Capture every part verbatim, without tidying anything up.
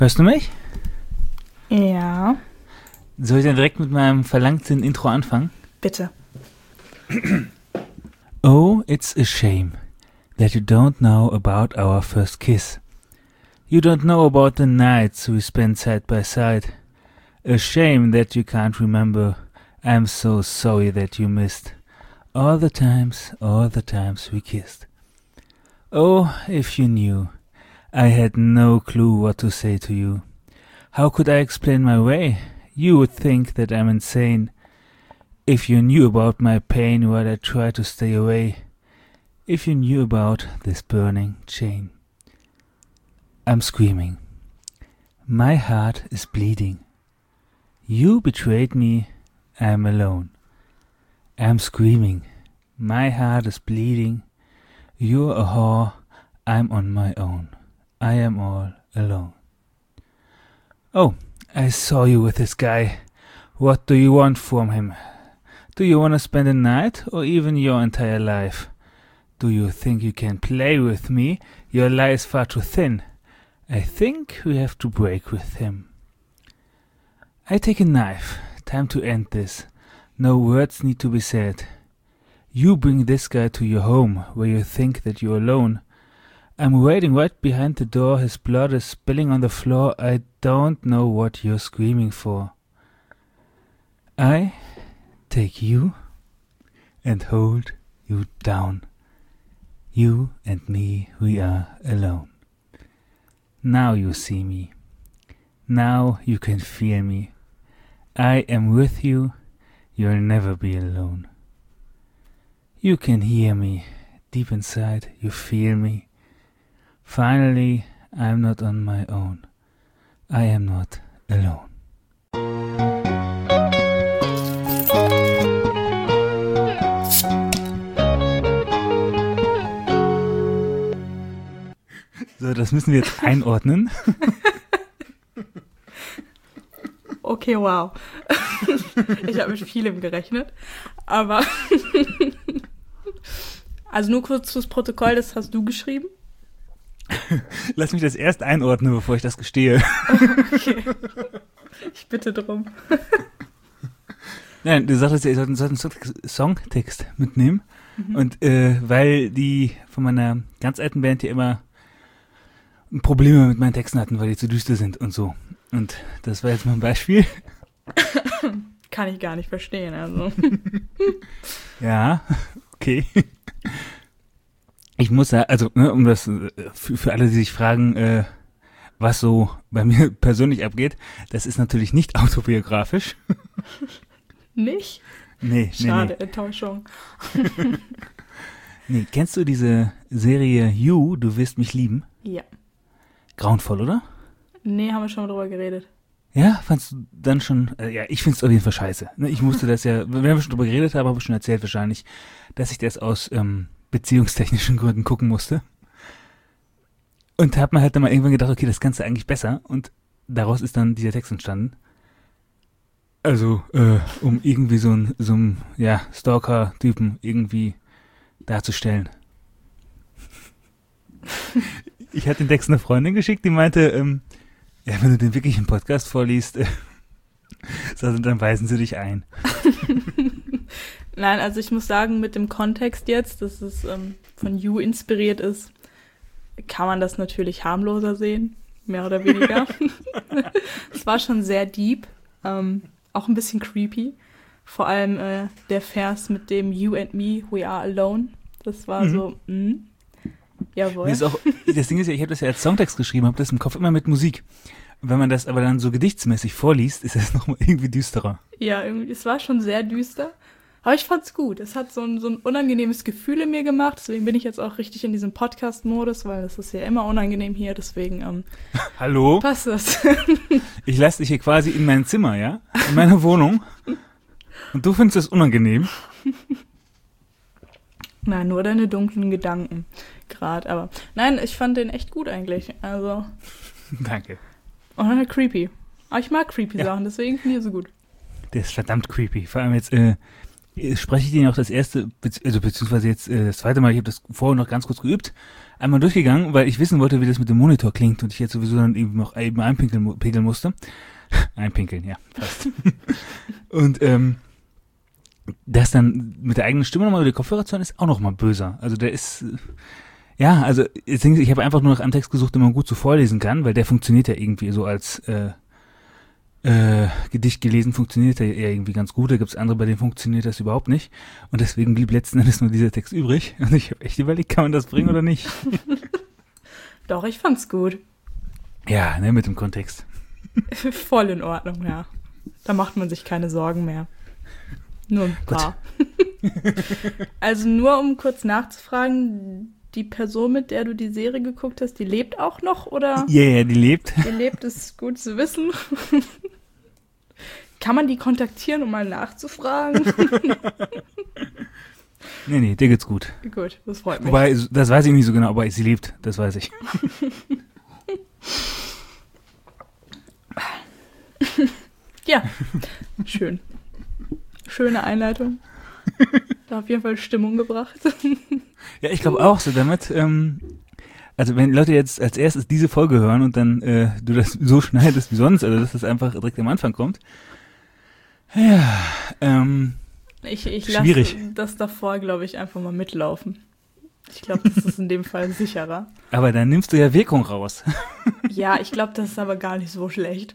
Hörst du mich? Ja. Soll ich dann direkt mit meinem verlangten Intro anfangen? Bitte. Oh, it's a shame that you don't know about our first kiss. You don't know about the nights we spent side by side. A shame that you can't remember. I'm so sorry that you missed all the times, all the times we kissed. Oh, if you knew, I had no clue what to say to you. How could I explain my way? You would think that I'm insane. If you knew about my pain while I try to stay away. If you knew about this burning chain. I'm screaming. My heart is bleeding. You betrayed me. I'm alone. I'm screaming. My heart is bleeding. You're a whore. I'm on my own. I am all alone. Oh, I saw you with this guy. What do you want from him? Do you want to spend a night or even your entire life? Do you think you can play with me? Your lie is far too thin. I think we have to break with him. I take a knife. Time to end this. No words need to be said. You bring this guy to your home where you think that you're alone. I'm waiting right behind the door. His blood is spilling on the floor. I don't know what you're screaming for. I take you and hold you down. You and me, we are alone. Now you see me. Now you can feel me. I am with you. You'll never be alone. You can hear me. Deep inside, you feel me. Finally, I'm not on my own. I am not alone. So, das müssen wir jetzt einordnen. Okay, wow. Ich habe mit vielem gerechnet, aber also nur kurz fürs Protokoll, das hast du geschrieben? Lass mich das erst einordnen, bevor ich das gestehe. Okay. Ich bitte drum. Nein, du sagtest ja, ich sollte einen Songtext mitnehmen. Mhm. Und äh, weil die von meiner ganz alten Band hier immer Probleme mit meinen Texten hatten, weil die zu düster sind und so. Und das war jetzt mal ein Beispiel. Kann ich gar nicht verstehen, also. Ja, okay. Ich muss sagen, also, ne, um das, für, für alle, die sich fragen, äh, was so bei mir persönlich abgeht, das ist natürlich nicht autobiografisch. Nicht? Nee, Schade, nee, nee. Enttäuschung. Nee, kennst du diese Serie You, du wirst mich lieben? Ja. Grauenvoll, oder? Nee, haben wir schon mal drüber geredet. Ja, fandst du dann schon, äh, ja, ich find's auf jeden Fall scheiße. Ne, ich musste das ja, wenn wir schon drüber geredet haben, habe ich schon erzählt wahrscheinlich, dass ich das aus ähm, beziehungstechnischen Gründen gucken musste. Und hab mir halt dann mal irgendwann gedacht, okay, das kannst du eigentlich besser. Und daraus ist dann dieser Text entstanden. Also, äh, um irgendwie so ein, so ein, ja, Stalker-Typen irgendwie darzustellen. Ich hatte den Text einer Freundin geschickt, die meinte, ähm, ja, wenn du den wirklich im Podcast vorliest, äh, also dann weisen sie dich ein. Nein, also ich muss sagen, mit dem Kontext jetzt, dass es ähm, von You inspiriert ist, kann man das natürlich harmloser sehen, mehr oder weniger. Es war schon sehr deep, ähm, auch ein bisschen creepy. Vor allem äh, der Vers mit dem You and me, we are alone. Das war mhm. so, mh. Jawohl. Das, ist auch, das Ding ist ja, ich habe das ja als Songtext geschrieben, habe das im Kopf immer mit Musik. Und wenn man das aber dann so gedichtsmäßig vorliest, ist das nochmal irgendwie düsterer. Ja, irgendwie, es war schon sehr düster. Aber ich fand's gut. Es hat so ein, so ein unangenehmes Gefühl in mir gemacht. Deswegen bin ich jetzt auch richtig in diesem Podcast-Modus, weil es ist ja immer unangenehm hier. Deswegen ähm, Hallo? passt das. Ich lasse dich hier quasi in mein Zimmer, ja? In meine Wohnung. Und du findest das unangenehm? Nein, nur deine dunklen Gedanken gerade. Aber nein, ich fand den echt gut eigentlich. Also. Danke. Und creepy. Aber ich mag creepy ja. Sachen, deswegen finde ich so gut. Der ist verdammt creepy. Vor allem jetzt, äh, äh, spreche ich den auch das erste, bezieh- also beziehungsweise jetzt äh, das zweite Mal, ich habe das vorher noch ganz kurz geübt, einmal durchgegangen, weil ich wissen wollte, wie das mit dem Monitor klingt und ich jetzt sowieso dann eben noch eben einpinkeln mu- pinkeln musste. Einpinkeln, ja, fast. Und ähm, das dann mit der eigenen Stimme nochmal über die Kopfhörer zu hören, ist auch nochmal böser. Also der ist, äh, ja, also deswegen, ich habe einfach nur nach einem Text gesucht, den man gut so vorlesen kann, weil der funktioniert ja irgendwie so als äh, äh, Gedicht gelesen, funktioniert der ja irgendwie ganz gut. Da gibt's andere, bei denen funktioniert das überhaupt nicht. Und deswegen blieb letzten Endes nur dieser Text übrig. Und ich habe echt überlegt, kann man das bringen oder nicht? Doch, ich fand's gut. Ja, ne, mit dem Kontext. Voll in Ordnung, ja. Da macht man sich keine Sorgen mehr. Nur ein paar. Also nur um kurz nachzufragen, die Person, mit der du die Serie geguckt hast, die lebt auch noch, oder? Ja, ja, die lebt. Die lebt, ist gut zu wissen. Kann man die kontaktieren, um mal nachzufragen? Nee, nee, dir geht's gut. Gut, das freut mich. Wobei, das weiß ich nicht so genau, aber sie lebt, das weiß ich. Ja, schön. Schöne Einleitung. Da auf jeden Fall Stimmung gebracht. Ja, ich glaube auch so damit, ähm, also wenn Leute jetzt als erstes diese Folge hören und dann äh, du das so schneidest wie sonst, also dass das einfach direkt am Anfang kommt. Ja, ähm, Ich, ich Schwierig. lasse das davor, glaube ich, einfach mal mitlaufen. Ich glaube, das ist in dem Fall sicherer. aber dann nimmst du ja Wirkung raus. Ja, ich glaube, das ist aber gar nicht so schlecht.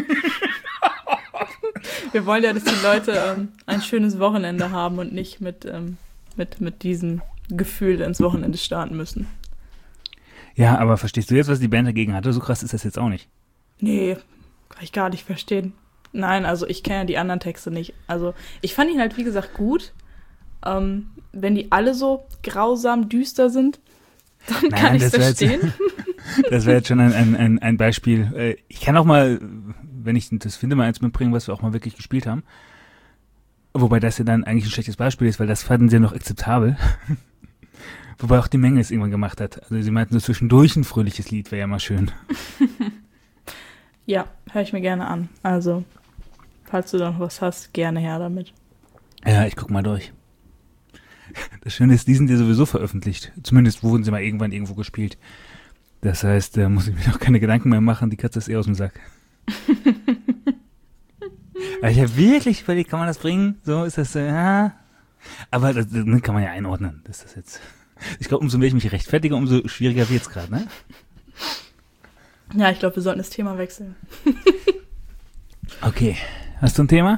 Wir wollen ja, dass die Leute ähm, ein schönes Wochenende haben und nicht mit, ähm, mit, mit diesem Gefühl ins Wochenende starten müssen. Ja, aber verstehst du jetzt, was die Band dagegen hatte? So krass ist das jetzt auch nicht. Nee, kann ich gar nicht verstehen. Nein, also ich kenne ja die anderen Texte nicht. Also ich fand ihn halt, wie gesagt, gut. Ähm, wenn die alle so grausam düster sind, dann Nein, kann ich es das wär jetzt- verstehen. Das wäre jetzt schon ein, ein, ein, ein Beispiel. Äh, Ich kann auch mal, wenn ich das finde, mal eins mitbringen, was wir auch mal wirklich gespielt haben. Wobei das ja dann eigentlich ein schlechtes Beispiel ist, weil das fanden sie noch akzeptabel. Wobei auch die Menge es irgendwann gemacht hat. Also sie meinten so zwischendurch ein fröhliches Lied wäre ja mal schön. Ja, höre ich mir gerne an. Also, falls du da noch was hast, gerne her damit. Ja, ich guck mal durch. Das Schöne ist, die sind ja sowieso veröffentlicht. Zumindest wurden sie mal irgendwann irgendwo gespielt. Das heißt, da muss ich mir auch keine Gedanken mehr machen, die Katze ist eh aus dem Sack. Aber ich habe wirklich überlegt, kann man das bringen? So ist das, äh, ja. Aber das, das kann man ja einordnen. Das ist das jetzt. Ich glaube, umso mehr ich mich rechtfertige, umso schwieriger wird's gerade, ne? Ja, ich glaube, wir sollten das Thema wechseln. Okay. Hast du ein Thema?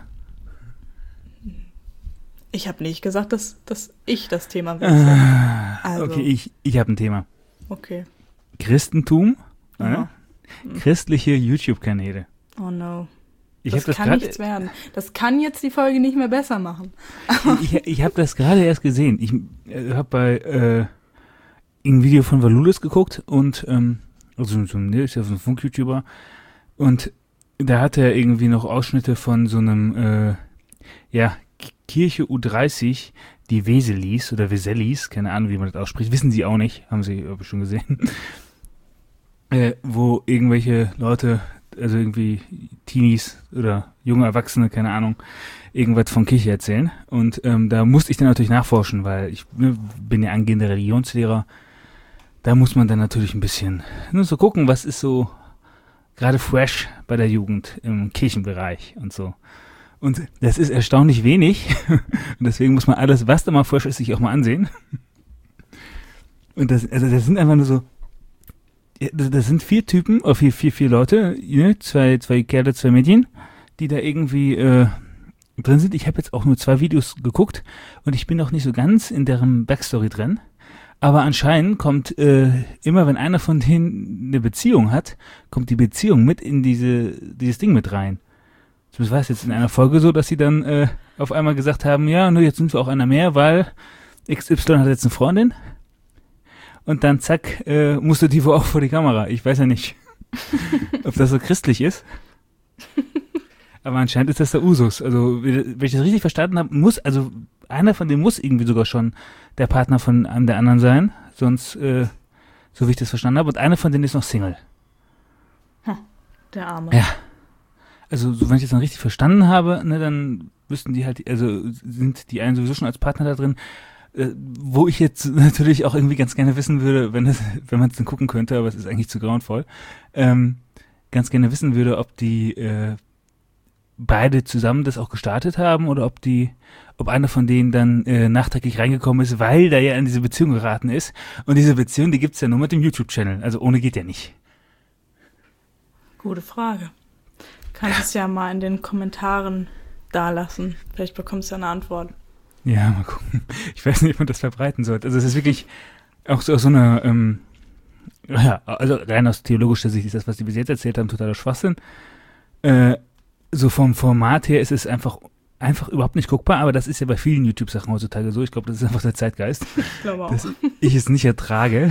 Ich habe nicht gesagt, dass, dass ich das Thema wechsle. Ah, Also. Okay, ich, ich habe ein Thema. Okay. Christentum, Aha. äh? Christliche YouTube-Kanäle. Oh no. Ich das hab das kann grad- nichts werden. Das kann jetzt die Folge nicht mehr besser machen. Ich, ich habe das gerade erst gesehen. Ich äh, habe bei äh, ein Video von Valulis geguckt und ähm, also so ein, ne, ist ja so ein Funk-YouTuber und da hat er irgendwie noch Ausschnitte von so einem äh, ja K- Kirche U dreißig, die Weselis oder Weselis, keine Ahnung, wie man das ausspricht, wissen sie auch nicht, haben sie hab ich schon gesehen, äh, wo irgendwelche Leute, also irgendwie Teenies oder junge Erwachsene, keine Ahnung, irgendwas von Kirche erzählen. Und ähm, da musste ich dann natürlich nachforschen, weil ich ne, bin ja angehender Religionslehrer. Da muss man dann natürlich ein bisschen nur so gucken, was ist so gerade fresh bei der Jugend im Kirchenbereich und so. Und das ist erstaunlich wenig. Und deswegen muss man alles, was da mal fresh ist, sich auch mal ansehen. Und das, also das sind einfach nur so, ja, das, das sind vier Typen, oder vier, vier, vier Leute, ne? zwei, zwei Kerle, zwei Mädchen, die da irgendwie äh, drin sind. Ich habe jetzt auch nur zwei Videos geguckt und ich bin noch nicht so ganz in deren Backstory drin. Aber anscheinend kommt äh, immer, wenn einer von denen eine Beziehung hat, kommt die Beziehung mit in diese dieses Ding mit rein. Zumindest war es jetzt in einer Folge so, dass sie dann äh, auf einmal gesagt haben, ja, nur jetzt sind wir auch einer mehr, weil X Y hat jetzt eine Freundin. Und dann zack, äh, musste die wohl auch vor die Kamera. Ich weiß ja nicht, ob das so christlich ist. Aber anscheinend ist das der Usus. Also, wenn ich das richtig verstanden habe, muss, also einer von denen muss irgendwie sogar schon der Partner von einem der anderen sein. Sonst, äh, so wie ich das verstanden habe. Und einer von denen ist noch Single. Der Arme. Ja. also so, wenn ich das dann richtig verstanden habe, ne, dann wüssten die halt, also sind die einen sowieso schon als Partner da drin, äh, wo ich jetzt natürlich auch irgendwie ganz gerne wissen würde, wenn es, wenn man es dann gucken könnte, aber es ist eigentlich zu grauenvoll, ähm, ganz gerne wissen würde, ob die äh, beide zusammen das auch gestartet haben oder ob die, ob einer von denen dann äh, nachträglich reingekommen ist, weil da ja in diese Beziehung geraten ist. Und diese Beziehung, die gibt's ja nur mit dem YouTube-Channel. Also ohne geht ja nicht. Gute Frage. Kannst es ja mal in den Kommentaren dalassen. Vielleicht bekommst du ja eine Antwort. Ja, mal gucken. Ich weiß nicht, ob man das verbreiten sollte. Also es ist wirklich auch so, so eine, ähm, ja, also rein aus theologischer Sicht ist das, was die bis jetzt erzählt haben, totaler Schwachsinn. Äh, so vom Format her ist es einfach einfach überhaupt nicht guckbar, aber das ist ja bei vielen YouTube-Sachen heutzutage so. Ich glaube, das ist einfach der Zeitgeist, Ich glaube auch. dass ich es nicht ertrage.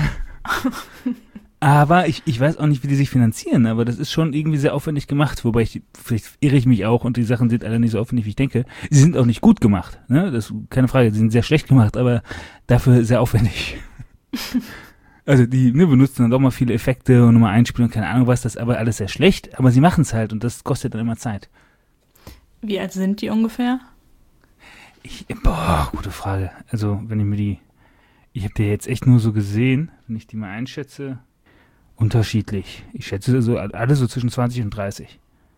Aber ich, ich weiß auch nicht, wie die sich finanzieren, aber das ist schon irgendwie sehr aufwendig gemacht, wobei ich, vielleicht irre ich mich auch und die Sachen sind alle nicht so aufwendig, wie ich denke. Sie sind auch nicht gut gemacht, ne? Das ist keine Frage, sie sind sehr schlecht gemacht, aber dafür sehr aufwendig. Also die ne, benutzen dann doch mal viele Effekte und nochmal einspielen und keine Ahnung was, das ist aber alles sehr schlecht, aber sie machen es halt und das kostet dann immer Zeit. Wie alt sind die ungefähr? Ich, boah, gute Frage. Also wenn ich mir die, ich habe die jetzt echt nur so gesehen, wenn ich die mal einschätze, unterschiedlich. Ich schätze so alle so zwischen zwanzig und dreißig.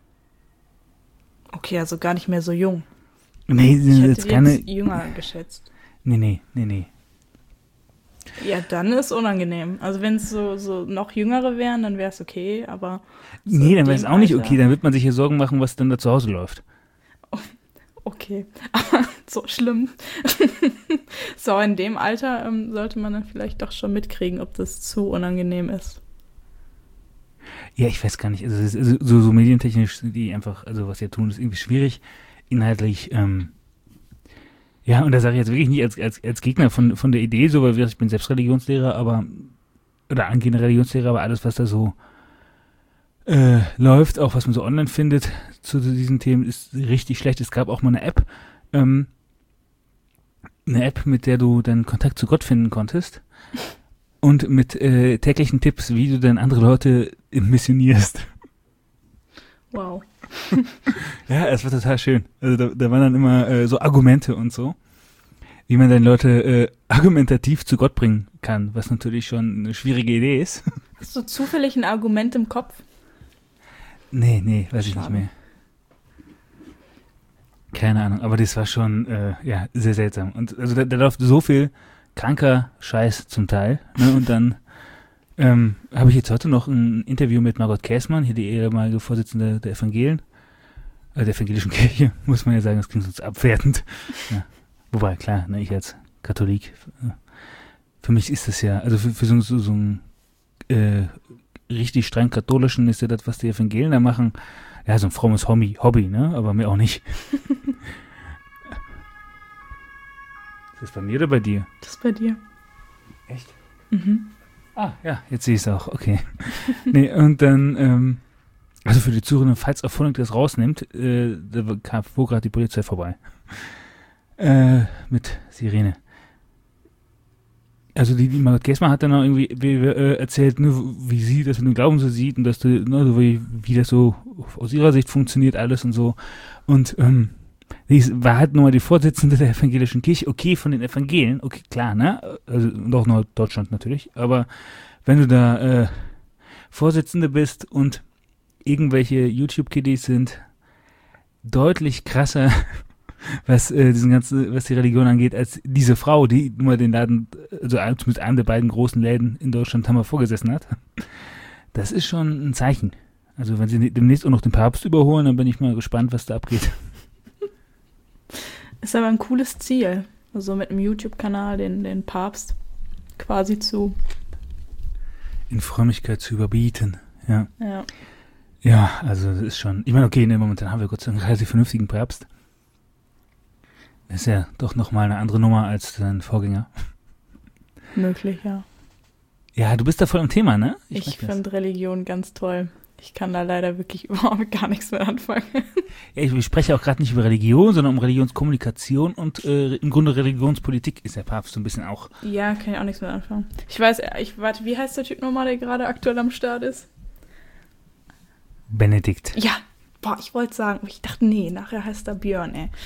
Okay, also gar nicht mehr so jung. Nee, Ich sind hätte jetzt die keine, jetzt jünger geschätzt. nee, nee, nee, nee. Ja, dann ist unangenehm. Also wenn es so, so noch jüngere wären, dann wäre es okay, aber so Nee, in dann wäre es dem auch nicht Alter- okay, dann wird man sich hier Sorgen machen, was dann da zu Hause läuft. Okay, aber so schlimm. So, in dem Alter ähm, sollte man dann vielleicht doch schon mitkriegen, ob das zu unangenehm ist. Ja, ich weiß gar nicht, also, es ist, so, so medientechnisch sind die einfach, also was sie tun, ist irgendwie schwierig, inhaltlich, ähm, ja, und da sage ich jetzt wirklich nicht als, als, als Gegner von, von der Idee, so, weil ich bin selbst Religionslehrer, aber, oder angehender Religionslehrer, aber alles, was da so äh, läuft, auch was man so online findet zu diesen Themen, ist richtig schlecht. Es gab auch mal eine App, ähm, eine App, mit der du dann Kontakt zu Gott finden konntest und mit äh, täglichen Tipps, wie du dann andere Leute missionierst. Wow. Ja, es war total schön. Also da, da waren dann immer äh, so Argumente und so, wie man dann Leute äh, argumentativ zu Gott bringen kann, was natürlich schon eine schwierige Idee ist. Hast du zufällig ein Argument im Kopf? Nee, nee, weiß ich Schade. nicht mehr. Keine Ahnung, aber das war schon, äh, ja, sehr seltsam. Und also da, da läuft so viel kranker Scheiß zum Teil, ne, und dann ähm, habe ich jetzt heute noch ein Interview mit Margot Käßmann, hier die ehemalige Vorsitzende der Evangelien, äh, der evangelischen Kirche, muss man ja sagen, das klingt sonst abwertend. Ja. Wobei, klar, ne, ich als Katholik, äh, für mich ist das ja, also für, für so, so, so ein äh, richtig streng katholischen ist ja das, was die Evangelien da machen, ja, so ein frommes Hobby, Hobby, ne, aber mir auch nicht. Ist das bei mir oder bei dir? Das ist bei dir. Echt? Mhm. Ah, ja, jetzt sehe ich es auch, okay. Nee, und dann, ähm, also für die Zuhörer, falls Erfolg das rausnimmt, äh, da kam wo gerade die Polizei vorbei. Äh, mit Sirene. Also die, die Margot Käßmann hat dann auch irgendwie wie, wie, äh, erzählt, ne, wie sie das mit dem Glauben so sieht und dass du, ne, so wie, wie das so aus ihrer Sicht funktioniert alles und so. Und ähm, die ist- war halt nur mal die Vorsitzende der evangelischen Kirche, okay, von den Evangelien, okay, klar, ne? Also und auch Norddeutschland natürlich, aber wenn du da äh, Vorsitzende bist und irgendwelche YouTube-Kiddies sind deutlich krasser, was äh, diesen ganzen, was die Religion angeht, als diese Frau, die nur den Laden, also ein- mit einem der beiden großen Läden in Deutschland haben wir vorgesessen hat. Das ist schon ein Zeichen. Also wenn sie demnächst auch noch den Papst überholen, dann bin ich mal gespannt, was da abgeht. Ist aber ein cooles Ziel. Also mit einem YouTube-Kanal den, den Papst quasi zu. In Frömmigkeit zu überbieten. Ja. Ja. Ja, also das ist schon. Ich meine, okay, ne, momentan haben wir Gott sei Dank einen relativ vernünftigen Papst. Das ist ja doch nochmal eine andere Nummer als sein Vorgänger. Möglich, ja. Ja, du bist da voll im Thema, ne? Ich, merk das. finde Religion ganz toll. Ich kann da leider wirklich überhaupt gar nichts mehr anfangen. Ja, ich spreche auch gerade nicht über Religion, sondern um Religionskommunikation und äh, im Grunde Religionspolitik ist der Papst so ein bisschen auch. Ja, kann ich auch nichts mehr anfangen. Ich weiß, ich warte, wie heißt der Typ nochmal, der gerade aktuell am Start ist? Benedikt. Ja, boah, ich wollte sagen, ich dachte, nee, nachher heißt er Björn, ey.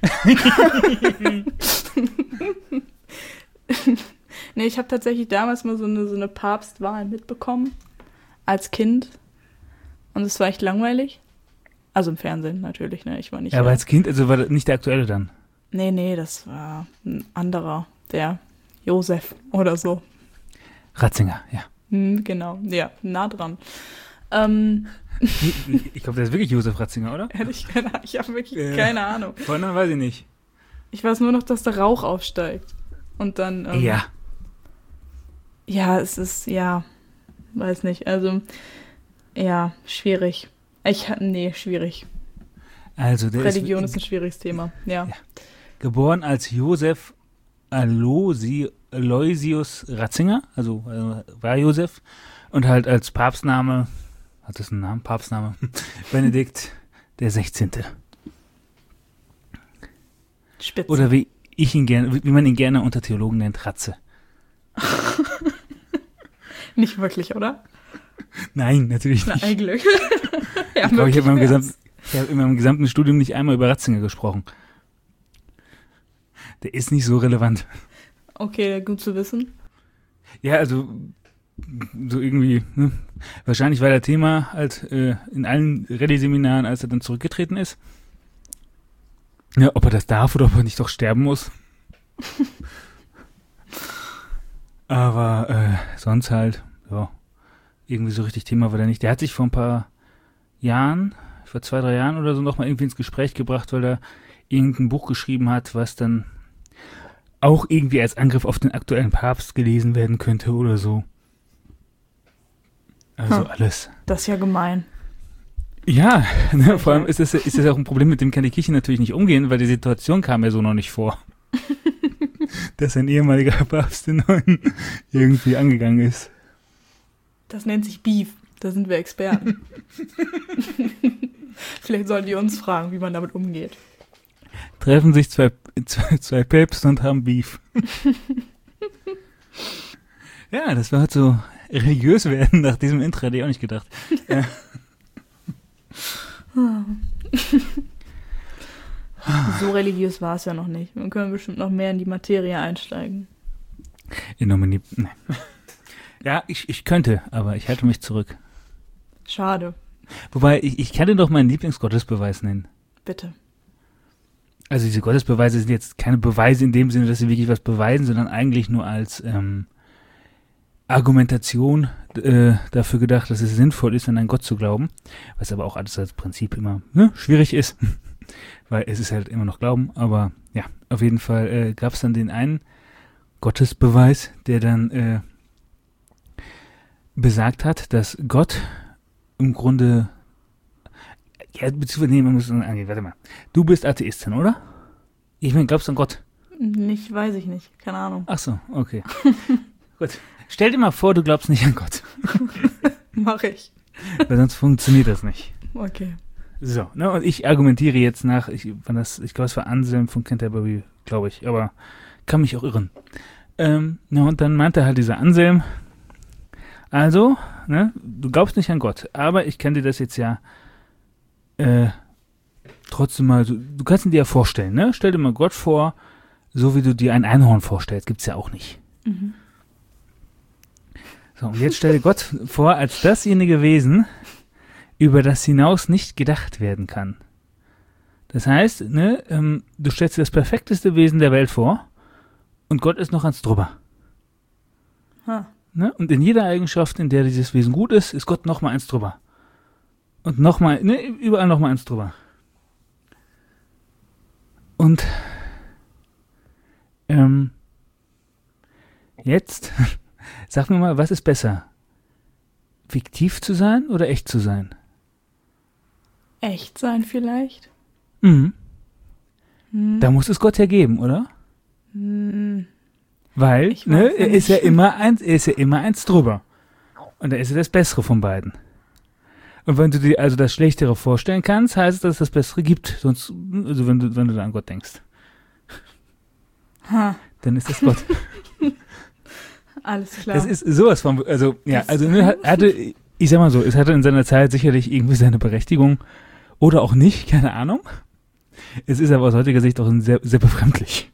Nee, ich habe tatsächlich damals mal so eine, so eine Papstwahl mitbekommen, als Kind. Und es war echt langweilig. Also im Fernsehen natürlich, ne? Ich war nicht. Ja, aber als Kind, also war das nicht der aktuelle dann? Nee, nee, das war ein anderer, der Josef oder so. Ratzinger, ja. Hm, genau, ja, nah dran. Ähm, Ich glaube, der ist wirklich Josef Ratzinger, oder? ehrlich, keine, ich habe wirklich Ja. keine Ahnung. Vorne weiß ich nicht. Ich weiß nur noch, dass der Rauch aufsteigt. Und dann. Ähm, Ja. Ja, es ist, ja, weiß nicht. Also, ja, schwierig. Ich, nee, schwierig. Also der Religion ist, ist ein schwieriges Thema, ja. Ja. Geboren als Josef Alosi, Aloysius Ratzinger, also äh, war Josef, und halt als Papstname, hat das einen Namen? Papstname? Benedikt der Sechzehnte. Spitze. Oder wie ich ihn gerne, wie man ihn gerne unter Theologen nennt, Ratze. Nicht wirklich, oder? Nein, natürlich Na, nicht. ein Glück. Ja, Ich glaube, ich habe in, meinem wirklich gesamten- ich hab in meinem gesamten Studium nicht einmal über Ratzinger gesprochen. Der ist nicht so relevant. Okay, gut zu wissen. Ja, also so irgendwie, ne? Wahrscheinlich war der Thema halt äh, in allen Rallye-Seminaren, als er dann zurückgetreten ist. Ja, ob er das darf oder ob er nicht doch sterben muss. Aber äh, sonst halt, ja, irgendwie so richtig Thema war der nicht. Der hat sich vor ein paar Jahren, vor zwei, drei Jahren oder so nochmal irgendwie ins Gespräch gebracht, weil er irgendein Buch geschrieben hat, was dann auch irgendwie als Angriff auf den aktuellen Papst gelesen werden könnte oder so. Also Hm. alles. Das ist ja gemein. Ja, ne, vor allem ist es ist es auch ein Problem, mit dem kann die Kirche natürlich nicht umgehen, weil die Situation kam ja so noch nicht vor. Dass ein ehemaliger Papst den neuen irgendwie angegangen ist. Das nennt sich Beef. Da sind wir Experten. Vielleicht sollen die uns fragen, wie man damit umgeht. Treffen sich zwei, zwei, zwei Päpste und haben Beef. Ja, das war halt so religiös werden nach diesem Intro, hätte ich auch nicht gedacht. Ja. So religiös war es ja noch nicht. Wir können bestimmt noch mehr in die Materie einsteigen. In Nomini. Nee. Ja, ich, ich könnte, aber ich halte mich zurück. Schade. Wobei, ich, ich kann dir doch meinen Lieblingsgottesbeweis nennen. Bitte. Also diese Gottesbeweise sind jetzt keine Beweise in dem Sinne, dass sie wirklich was beweisen, sondern eigentlich nur als ähm, Argumentation äh, dafür gedacht, dass es sinnvoll ist, an einen Gott zu glauben. Was aber auch alles als Prinzip immer ne, schwierig ist, weil es ist halt immer noch Glauben. Aber ja, auf jeden Fall äh, gab es dann den einen Gottesbeweis, der dann äh, besagt hat, dass Gott im Grunde, ja, beziehungsweise, nee, man muss sagen, okay, warte mal, du bist Atheistin, oder? Ich meine, glaubst du an Gott? Nicht, weiß ich nicht. Keine Ahnung. Ach so, okay. Gut. Stell dir mal vor, du glaubst nicht an Gott, Mach ich. weil sonst funktioniert das nicht. Okay. So, ne, und ich argumentiere jetzt nach, ich, wann das, ich glaube, es war Anselm von Canterbury, glaube ich, aber kann mich auch irren. Ähm, na, und dann meinte halt dieser Anselm, also, ne, du glaubst nicht an Gott, aber ich kann dir das jetzt ja äh, trotzdem mal, so, du kannst ihn dir ja vorstellen, ne? Stell dir mal Gott vor, so wie du dir ein Einhorn vorstellst, gibt's ja auch nicht. Mhm. So, und jetzt stell dir Gott vor als dasjenige Wesen, über das hinaus nicht gedacht werden kann. Das heißt, ne, ähm, du stellst dir das perfekteste Wesen der Welt vor und Gott ist noch eins drüber. Ha. Ne? Und in jeder Eigenschaft, in der dieses Wesen gut ist, ist Gott noch mal eins drüber. Und noch mal, ne, überall noch mal eins drüber. Und ähm, jetzt, sag mir mal, was ist besser? Fiktiv zu sein oder echt zu sein? Echt sein vielleicht? Mhm. Hm. Da muss es Gott ja geben, oder? Hm. Weil, Ich ne, weiß er nicht. ist ja immer eins, er ist ja immer eins drüber. Und da ist er das Bessere von beiden. Und wenn du dir also das Schlechtere vorstellen kannst, heißt es, dass es das Bessere gibt. Sonst, also wenn du, wenn du da an Gott denkst, Ha. dann ist das Gott. Alles klar. Das ist sowas von, also, ja, Das- also, ne, hat- hatte, ich sag mal so, es hatte in seiner Zeit sicherlich irgendwie seine Berechtigung. Oder auch nicht, keine Ahnung. Es ist aber aus heutiger Sicht auch sehr, sehr befremdlich.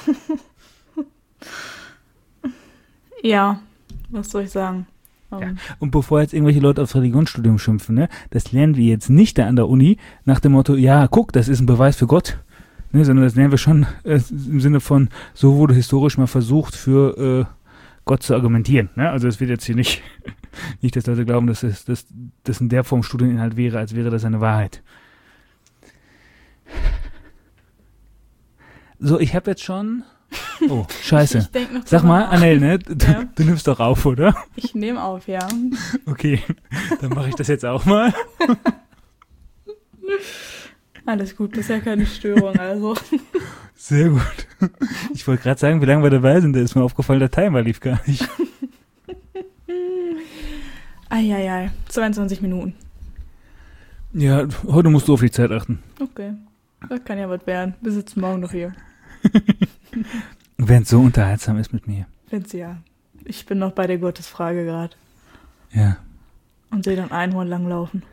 Ja, was soll ich sagen? Um, Ja. Und bevor jetzt irgendwelche Leute aufs Religionsstudium schimpfen, ne, das lernen wir jetzt nicht da an der Uni nach dem Motto, ja, guck, das ist ein Beweis für Gott, ne, sondern das lernen wir schon äh, im Sinne von, so wurde historisch mal versucht, für äh, Gott zu argumentieren. Ne? Also es wird jetzt hier nicht, nicht, dass Leute glauben, dass es dass, dass in der Form Studieninhalt wäre, als wäre das eine Wahrheit. So, ich habe jetzt schon... Oh, scheiße. Ich, ich denk noch Sag drüber mal, nach. Annel, ne? Du, Ja. du nimmst doch auf, oder? Ich nehme auf, ja. Okay, dann mache ich das jetzt auch mal. Alles gut, bisher keine Störung, also. Sehr gut. Ich wollte gerade sagen, wie lange wir dabei sind, da ist mir aufgefallen, der Timer lief gar nicht. Eieiei, zweiundzwanzig Minuten. Ja, heute musst du auf die Zeit achten. Okay, das kann ja was werden. Wir sitzen morgen noch hier. Wenn es so unterhaltsam ist mit mir. Find's ja. Ich bin noch bei der Gottesfrage gerade. Ja. Und sehe dann Einhorn langlaufen.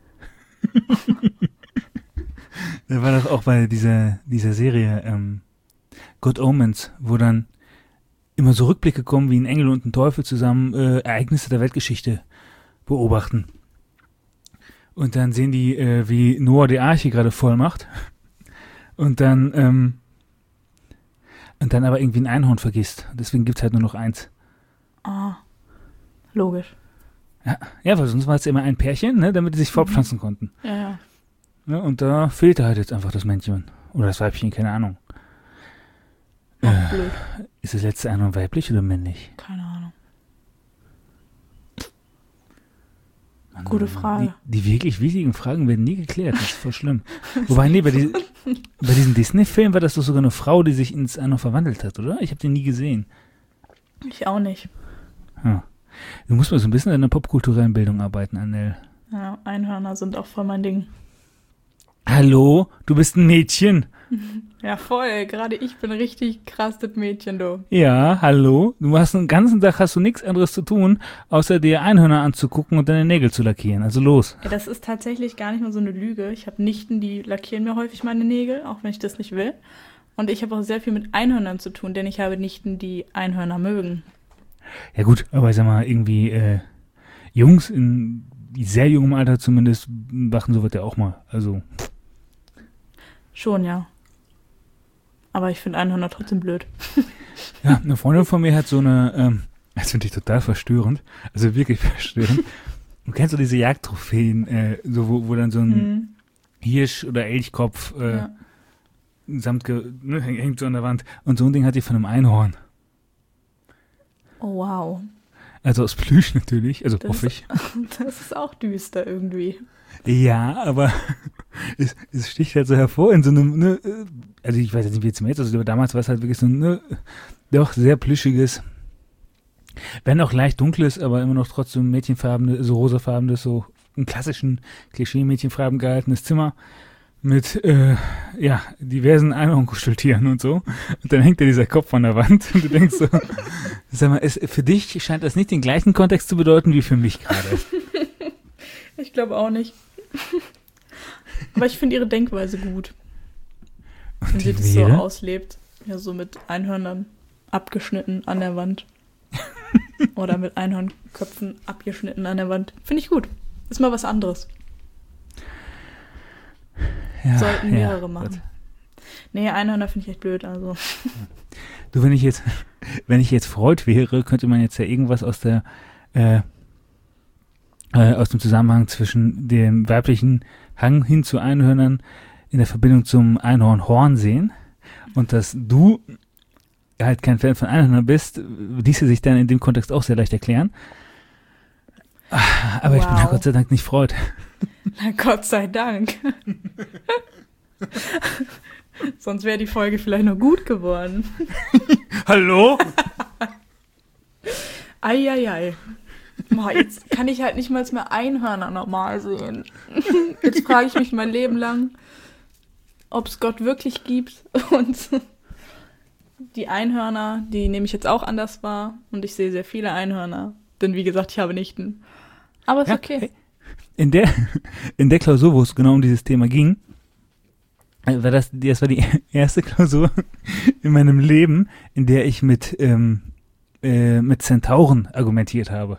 Da war doch auch bei dieser, dieser Serie ähm, Good Omens, wo dann immer so Rückblicke kommen, wie ein Engel und ein Teufel zusammen äh, Ereignisse der Weltgeschichte beobachten. Und dann sehen die, äh, wie Noah die Arche gerade voll macht. Und dann, ähm, und dann aber irgendwie ein Einhorn vergisst. Deswegen gibt's halt nur noch eins. Ah, logisch. Ja, ja, weil sonst war es immer ein Pärchen, ne, damit die sich fortpflanzen konnten. Ja, ja. Ja, und da fehlte halt jetzt einfach das Männchen. Oder das Weibchen, keine Ahnung. Ach, Äh, blöd. ist das letzte Einhorn weiblich oder männlich? Keine Ahnung. Mann, Gute Frage. Die, die wirklich wichtigen Fragen werden nie geklärt. Das ist voll schlimm. Wobei, nee, bei, die, bei diesen Disney-Filmen war das doch sogar eine Frau, die sich ins Einhorn verwandelt hat, oder? Ich habe den nie gesehen. Ich auch nicht. Hm. Du musst mal so ein bisschen an der popkulturellen Bildung arbeiten, Annel. Ja, Einhörner sind auch voll mein Ding. Hallo? Du bist ein Mädchen. Ja, voll. Gerade ich bin richtig krass das Mädchen, du. Ja, hallo? Du hast den ganzen Tag hast du nichts anderes zu tun, außer dir Einhörner anzugucken und deine Nägel zu lackieren. Also los. Ja, das ist tatsächlich gar nicht mal so eine Lüge. Ich habe Nichten, die lackieren mir häufig meine Nägel, auch wenn ich das nicht will. Und ich habe auch sehr viel mit Einhörnern zu tun, denn ich habe Nichten, die Einhörner mögen. Ja gut, aber ich sag mal, irgendwie äh, Jungs in sehr jungem Alter zumindest machen sowas ja auch mal. Also Schon, ja. Aber ich finde Einhörner trotzdem blöd. ja, eine Freundin von mir hat so eine, ähm, das finde ich total verstörend, also wirklich verstörend. Du kennst so diese Jagdtrophäen, äh, so wo, wo dann so ein Mhm. Hirsch oder Elchkopf äh, Ja. samt ge- ne, häng- hängt so an der Wand und so ein Ding hat die von einem Einhorn. Oh, wow. Also aus Plüsch natürlich, also Das hoffe ich. Das ist auch düster irgendwie. Ja, aber es, es sticht halt so hervor in so einem, ne, äh, also ich weiß jetzt nicht, wie es jetzt ist, aber damals war es halt wirklich so ein, ne, doch sehr plüschiges, wenn auch leicht dunkles, aber immer noch trotzdem mädchenfarbenes, so rosafarbenes, so im klassischen Klischee-Mädchenfarben gehaltenes Zimmer mit, äh, ja, diversen Einhornkuscheltieren und so. Und dann hängt da dieser Kopf an der Wand und du denkst so, sag mal, es, für dich scheint das nicht den gleichen Kontext zu bedeuten wie für mich gerade. Ich glaube auch nicht. Aber ich finde ihre Denkweise gut. Wenn sie das so wäre? auslebt. Ja, so mit Einhörnern abgeschnitten an der Wand. Oder mit Einhornköpfen abgeschnitten an der Wand. Finde ich gut. Ist mal was anderes. Ja, Sollten ja, mehrere machen. Gott. Nee, Einhörner finde ich echt blöd. Also. Du, wenn ich jetzt, wenn ich jetzt Freud wäre, könnte man jetzt ja irgendwas aus der, äh, äh, aus dem Zusammenhang zwischen dem weiblichen Hang hin zu Einhörnern in der Verbindung zum Einhornhorn sehen und dass du halt kein Fan von Einhörnern bist, ließe sich dann in dem Kontext auch sehr leicht erklären. Aber ich bin ja Wow. Gott sei Dank nicht Freud. Na Gott sei Dank. Sonst wäre die Folge vielleicht noch gut geworden. Hallo? Eieiei. Boah, jetzt kann ich halt nicht mal mehr Einhörner normal sehen. Jetzt frage ich mich mein Leben lang, ob es Gott wirklich gibt. Und die Einhörner, die nehme ich jetzt auch anders wahr. Und ich sehe sehr viele Einhörner. Denn wie gesagt, ich habe Nichten. Aber ist Ja, okay. hey. in der, in der Klausur, wo es genau um dieses Thema ging, war das, das war die erste Klausur in meinem Leben, in der ich mit, ähm, äh, mit Zentauren argumentiert habe.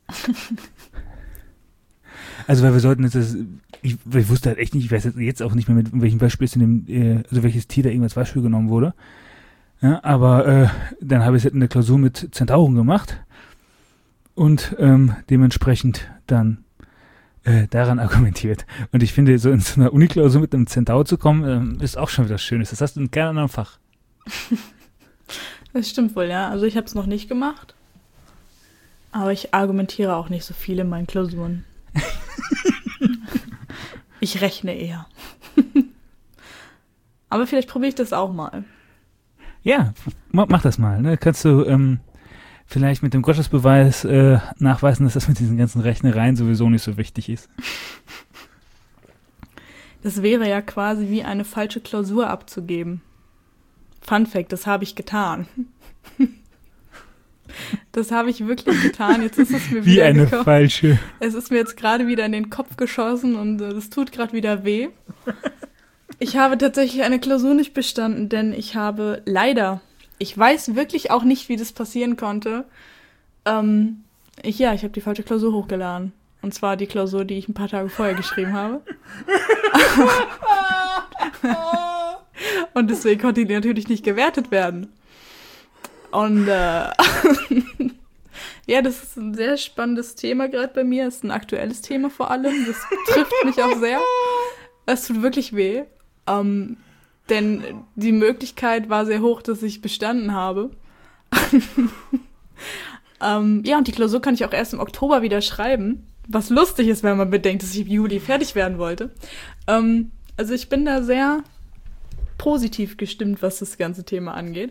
Also, weil wir sollten jetzt das, ich, ich wusste halt echt nicht, ich weiß jetzt auch nicht mehr, mit welchem Beispiel es in dem, äh, also welches Tier da irgendwas Beispiel genommen wurde. Ja, aber äh, dann habe ich es halt in der Klausur mit Zentauren gemacht und ähm, dementsprechend dann äh, daran argumentiert. Und ich finde, so in so einer Uniklausur mit einem Zentaur zu kommen, ähm, ist auch schon wieder Schönes. Das hast du in keinem anderen Fach. Das stimmt wohl, ja. Also ich habe es noch nicht gemacht, aber ich argumentiere auch nicht so viel in meinen Klausuren. Ich rechne eher. Aber vielleicht probiere ich das auch mal. Ja, mach, mach das mal. Ne? Kannst du ähm, vielleicht mit dem Gottesbeweis äh, nachweisen, dass das mit diesen ganzen Rechnereien sowieso nicht so wichtig ist. Das wäre ja quasi wie eine falsche Klausur abzugeben. Fun Fact, das habe ich getan. Das habe ich wirklich getan. Jetzt ist es mir wie wieder eine gekommen. falsche. Es ist mir jetzt gerade wieder in den Kopf geschossen und es äh, tut gerade wieder weh. Ich habe tatsächlich eine Klausur nicht bestanden, denn ich habe leider, ich weiß wirklich auch nicht, wie das passieren konnte. Ähm, ich, ja, ich habe die falsche Klausur hochgeladen. Und zwar die Klausur, die ich ein paar Tage vorher geschrieben habe. Und deswegen konnte die natürlich nicht gewertet werden. Und äh, ja, das ist ein sehr spannendes Thema gerade bei mir. Das ist ein aktuelles Thema vor allem. Das trifft mich auch sehr. Es tut wirklich weh. Ähm, denn die Möglichkeit war sehr hoch, dass ich bestanden habe. ähm, ja, und die Klausur kann ich auch erst im Oktober wieder schreiben. Was lustig ist, wenn man bedenkt, dass ich im Juli fertig werden wollte. Ähm, also ich bin da sehr positiv gestimmt, was das ganze Thema angeht.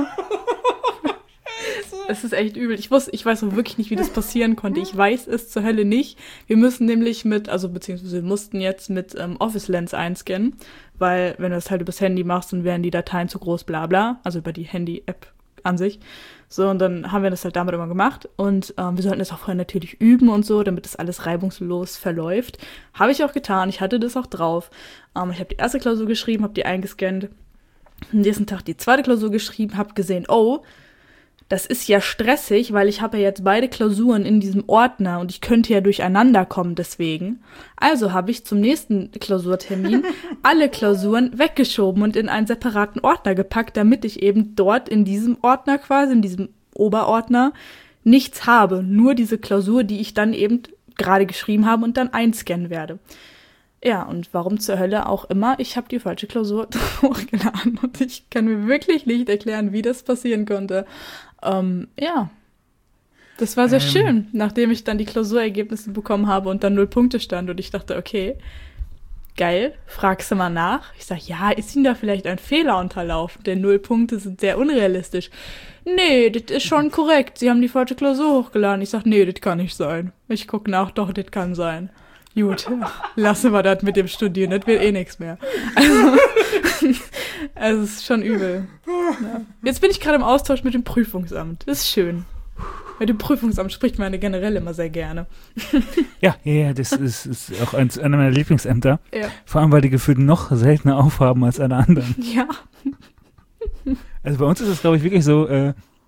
Es ist echt übel. Ich wusste, ich weiß auch wirklich nicht, wie das passieren konnte. Ich weiß es zur Hölle nicht. Wir müssen nämlich mit, also beziehungsweise wir mussten jetzt mit ähm, Office Lens einscannen, weil wenn du das halt übers Handy machst, dann wären die Dateien zu groß, bla bla, also über die Handy-App an sich. So, und dann haben wir das halt damit immer gemacht und ähm, wir sollten das auch vorher natürlich üben und so, damit das alles reibungslos verläuft. Habe ich auch getan, ich hatte das auch drauf. Ähm, ich habe die erste Klausur geschrieben, habe die eingescannt, am nächsten Tag die zweite Klausur geschrieben, habe gesehen, oh, das ist ja stressig, weil ich habe ja jetzt beide Klausuren in diesem Ordner und ich könnte ja durcheinander kommen deswegen. Also habe ich zum nächsten Klausurtermin alle Klausuren weggeschoben und in einen separaten Ordner gepackt, damit ich eben dort in diesem Ordner quasi, in diesem Oberordner, nichts habe. Nur diese Klausur, die ich dann eben gerade geschrieben habe und dann einscannen werde. Ja, und warum zur Hölle auch immer, ich habe die falsche Klausur hochgeladen und ich kann mir wirklich nicht erklären, wie das passieren konnte. Ähm, ja, das war sehr ähm. schön, nachdem ich dann die Klausurergebnisse bekommen habe und dann null Punkte stand und ich dachte, okay, geil, fragst du mal nach? Ich sag, ja, ist Ihnen da vielleicht ein Fehler unterlaufen, denn null Punkte sind sehr unrealistisch. Nee, das ist schon korrekt, Sie haben die falsche Klausur hochgeladen. Ich sag, nee, das kann nicht sein. Ich guck nach, doch, das kann sein. Gut, lassen wir das mit dem Studieren, das wird eh nichts mehr. Also, also es ist schon übel. Ja. Jetzt bin ich gerade im Austausch mit dem Prüfungsamt. Das ist schön. Mit dem Prüfungsamt spricht man generell immer sehr gerne. Ja, ja, ja, das ist, ist auch eins, einer meiner Lieblingsämter. Ja. Vor allem, weil die gefühlt noch seltener aufhaben als alle anderen. Ja. Also bei uns ist es, glaube ich, wirklich so, äh,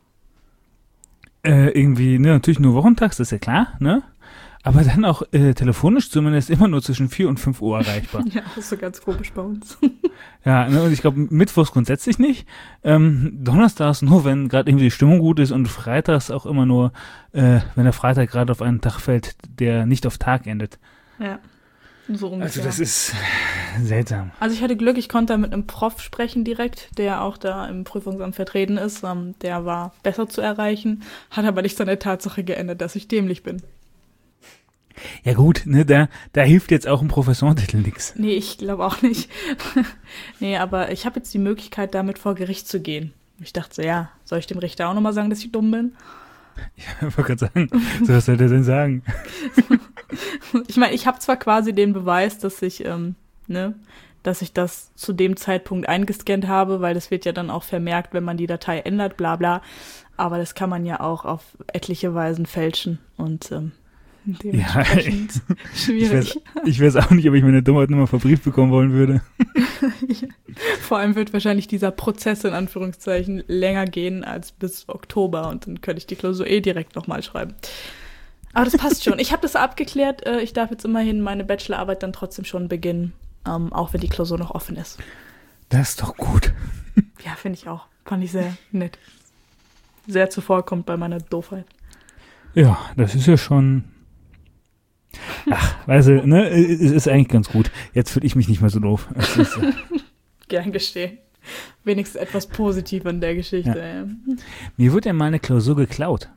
äh, irgendwie, ne, natürlich nur wochentags, das ist ja klar, ne? Aber dann auch äh, telefonisch zumindest immer nur zwischen vier und fünf Uhr erreichbar. Ja, das ist so ganz komisch bei uns. Ja, ne, und ich glaube, mittwochs grundsätzlich nicht. Ähm, donnerstags nur, wenn gerade irgendwie die Stimmung gut ist und freitags auch immer nur, äh, wenn der Freitag gerade auf einen Tag fällt, der nicht auf Tag endet. Ja, so ungefähr. Also das ist seltsam. Also ich hatte Glück, ich konnte da mit einem Prof sprechen direkt, der auch da im Prüfungsamt vertreten ist. Ähm, der war besser zu erreichen, hat aber nichts an der Tatsache geändert, dass ich dämlich bin. Ja gut, ne, da, da hilft jetzt auch ein Professorentitel nix. Nee, ich glaube auch nicht. Nee, aber ich habe jetzt die Möglichkeit, damit vor Gericht zu gehen. Ich dachte so, ja, soll ich dem Richter auch nochmal sagen, dass ich dumm bin? Ja, ich wollte gerade sagen, so was soll der denn sagen? Ich meine, ich habe zwar quasi den Beweis, dass ich, ähm, ne, dass ich das zu dem Zeitpunkt eingescannt habe, weil das wird ja dann auch vermerkt, wenn man die Datei ändert, bla bla. Aber das kann man ja auch auf etliche Weisen fälschen und ähm, Dementsprechend ja, schwierig. Ich weiß auch nicht, ob ich meine Dummheit nochmal verbrieft bekommen wollen würde. Ja. Vor allem wird wahrscheinlich dieser Prozess in Anführungszeichen länger gehen als bis Oktober und dann könnte ich die Klausur eh direkt nochmal schreiben. Aber das passt schon. Ich habe das abgeklärt. Ich darf jetzt immerhin meine Bachelorarbeit dann trotzdem schon beginnen, ähm, auch wenn die Klausur noch offen ist. Das ist doch gut. Ja, finde ich auch. Fand ich sehr nett. Sehr zuvorkommt bei meiner Doofheit. Ja, das ist ja schon... Ach, weißt du, ne, es ist eigentlich ganz gut. Jetzt fühle ich mich nicht mehr so doof. Es ist, äh, Gern geschehen. Wenigstens etwas positiv an der Geschichte. Ja. Ja. Mir wurde ja mal eine Klausur geklaut.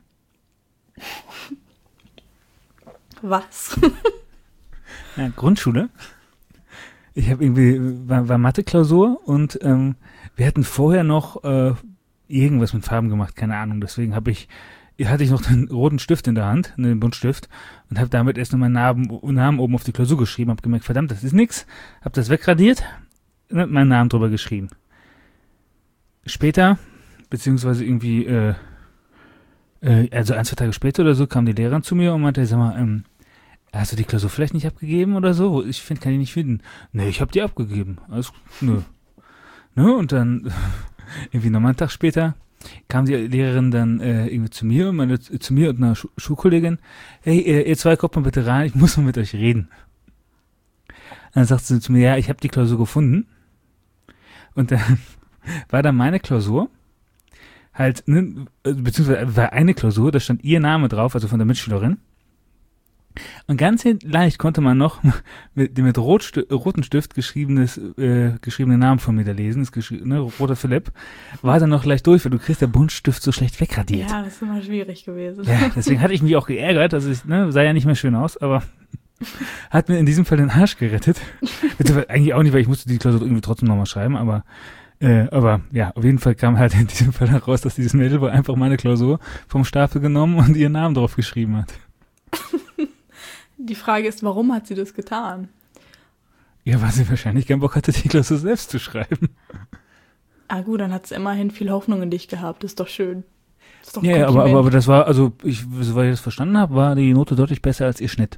Was? Ja, Grundschule. Ich habe irgendwie, war, war Mathe-Klausur und ähm, wir hatten vorher noch äh, irgendwas mit Farben gemacht, keine Ahnung. Deswegen habe ich, hatte ich noch den roten Stift in der Hand, den Buntstift, und habe damit erst noch meinen Namen, Namen oben auf die Klausur geschrieben. Habe gemerkt, verdammt, das ist nix. Habe das wegradiert und hab meinen Namen drüber geschrieben. Später, beziehungsweise irgendwie, äh, äh, also ein, zwei Tage später oder so, kam die Lehrerin zu mir und meinte, sag mal, ähm, hast du die Klausur vielleicht nicht abgegeben oder so? Ich finde, kann die nicht finden. Nee, ich habe die abgegeben. Alles, nö. Ne? Und dann, irgendwie nochmal einen Tag später, kam die Lehrerin dann äh, irgendwie zu mir, meine, zu mir und einer Schu- Schulkollegin. Hey, äh, ihr zwei, kommt mal bitte rein, ich muss mal mit euch reden. Und dann sagt sie zu mir, ja, ich habe die Klausur gefunden. Und dann war dann meine Klausur, halt, ne, beziehungsweise war eine Klausur, da stand ihr Name drauf, also von der Mitschülerin. Und ganz leicht konnte man noch mit dem mit Rotsti- roten Stift geschriebenes, äh, geschriebenen Namen von mir da lesen, das geschri- ne, Roter Philipp, war dann noch leicht durch, weil du kriegst der Buntstift so schlecht wegradiert. Ja, das ist immer schwierig gewesen. Ja, deswegen hatte ich mich auch geärgert, also ich, ne, sah ja nicht mehr schön aus, aber hat mir in diesem Fall den Arsch gerettet. Eigentlich auch nicht, weil ich musste die Klausur irgendwie trotzdem nochmal schreiben, aber äh, aber ja, auf jeden Fall kam halt in diesem Fall heraus, dass dieses Mädel wohl einfach meine Klausur vom Stapel genommen und ihren Namen drauf geschrieben hat. Die Frage ist, warum hat sie das getan? Ja, weil sie wahrscheinlich keinen Bock hatte, die Klausur selbst zu schreiben. Ah gut, dann hat sie immerhin viel Hoffnung in dich gehabt. Das ist doch schön. Das ist doch ein Ja, ja, aber, Kompliment. aber, aber das war, also, ich, soweit ich das verstanden habe, war die Note deutlich besser als ihr Schnitt.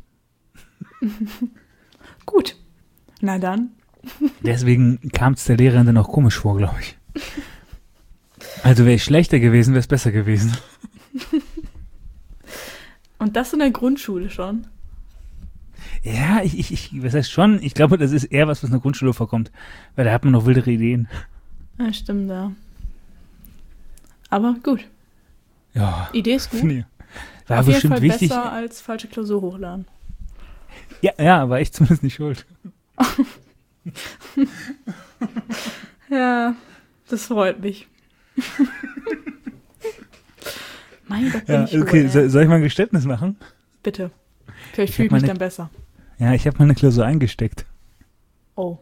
Gut. Na dann. Deswegen kam es der Lehrerin dann auch komisch vor, glaube ich. Also wäre ich schlechter gewesen, wäre es besser gewesen. Und das in der Grundschule schon? Ja, ich, ich, ich, was heißt schon, ich glaube, das ist eher was, was in der Grundschule vorkommt. Weil da hat man noch wildere Ideen. Ja, stimmt, ja. Aber gut. Ja. Idee ist gut. finde ich- War Auf jeden bestimmt Fall wichtig. besser als falsche Klausur hochladen. Ja, ja, war ich zumindest nicht schuld. Ja, das freut mich. Mein Gott, bin Ja, ich okay, cool, soll, ey. soll ich mal ein Geständnis machen? Bitte. Vielleicht Ich fühle ich hab mich meine- dann besser. Ja, ich habe meine Klausur eingesteckt. Oh.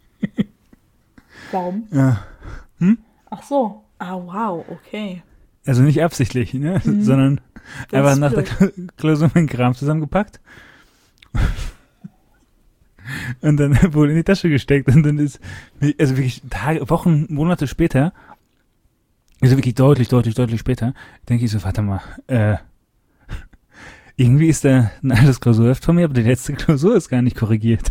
Warum? Ja. Ach so. Ah, wow, okay. Also nicht absichtlich, ne? Mhm. Sondern Das einfach ist nach der blöd. Kla- Klausur meinen Kram zusammengepackt. Und dann wurde in die Tasche gesteckt. Und dann ist, also wirklich Tage, Wochen, Monate später, also wirklich deutlich, deutlich, deutlich später, denke ich so, warte mal, äh, irgendwie ist da ein altes Klausurheft von mir, aber die letzte Klausur ist gar nicht korrigiert.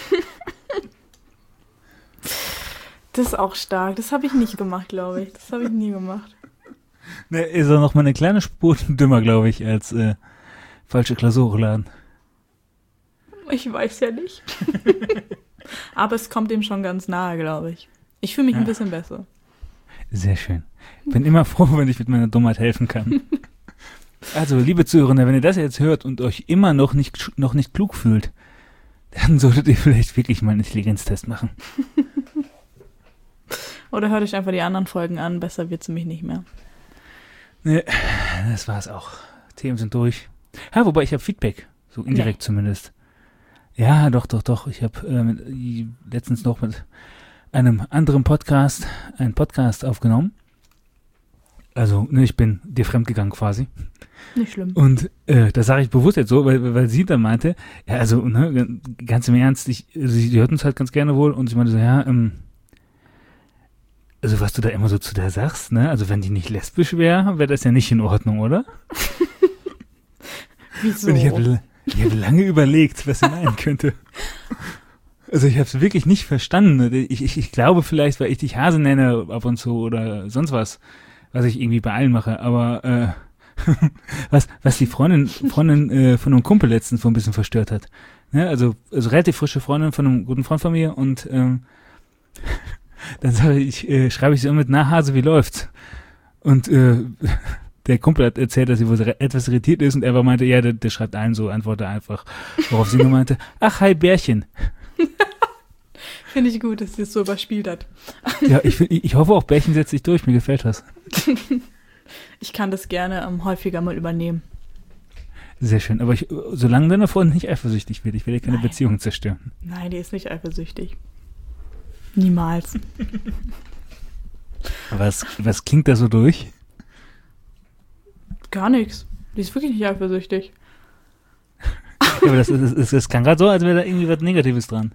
Das ist auch stark. Das habe ich nicht gemacht, glaube ich. Das habe ich nie gemacht. Ne, ist auch noch mal eine kleine Spur dümmer, glaube ich, als äh, falsche Klausur hochladen. Ich weiß ja nicht. Aber es kommt ihm schon ganz nahe, glaube ich. Ich fühle mich Ja. ein bisschen besser. Sehr schön. Bin immer froh, wenn ich mit meiner Dummheit helfen kann. Also, liebe Zuhörer, wenn ihr das jetzt hört und euch immer noch nicht, noch nicht klug fühlt, dann solltet ihr vielleicht wirklich mal einen Intelligenztest machen. Oder hört euch einfach die anderen Folgen an. Besser wird's nämlich nicht mehr. Ne, das war's auch. Themen sind durch. Ja, wobei ich habe Feedback. So indirekt Nee. zumindest. Ja, doch, doch, doch. Ich habe äh, letztens noch mit einem anderen Podcast einen Podcast aufgenommen. Also, ne, ich bin dir fremdgegangen quasi. Nicht schlimm. Und äh, das sage ich bewusst jetzt so, weil, weil sie dann meinte, ja, also, ne, ganz im Ernst, ich, also, sie die hört uns halt ganz gerne wohl und sie meinte so, ja, ähm, also was du da immer so zu der sagst, ne, also wenn die nicht lesbisch wäre, wäre das ja nicht in Ordnung, oder? Wieso? Und ich habe Ich habe lange überlegt, was sie meinen könnte. Also ich habe es wirklich nicht verstanden. Ich, ich, ich glaube vielleicht, weil ich dich Hase nenne ab und zu oder sonst was, was ich irgendwie bei allen mache. Aber äh, was, was die Freundin, Freundin äh, von einem Kumpel letztens so ein bisschen verstört hat. Ne? Also, also relativ frische Freundin von einem guten Freund von mir und ähm, dann sage ich, äh, schreibe ich sie mit, na Hase, wie läuft's? Und äh, der Kumpel hat erzählt, dass sie wohl etwas irritiert ist und er war meinte, ja, der, der schreibt ein, so antworte einfach. Worauf sie nur meinte, ach, hi Bärchen. Finde ich gut, dass sie es so überspielt hat. Ja, ich, ich hoffe auch, Bärchen setzt sich durch, mir gefällt das. Ich kann das gerne ähm, häufiger mal übernehmen. Sehr schön, aber ich, solange deine Freundin nicht eifersüchtig wird, ich will ja keine Nein. Beziehung zerstören. Nein, die ist nicht eifersüchtig. Niemals. Was, was klingt da so durch? Gar nichts. Die ist wirklich nicht eifersüchtig. Ja, aber das, das, das, das klang gerade so, als wäre da irgendwie was Negatives dran.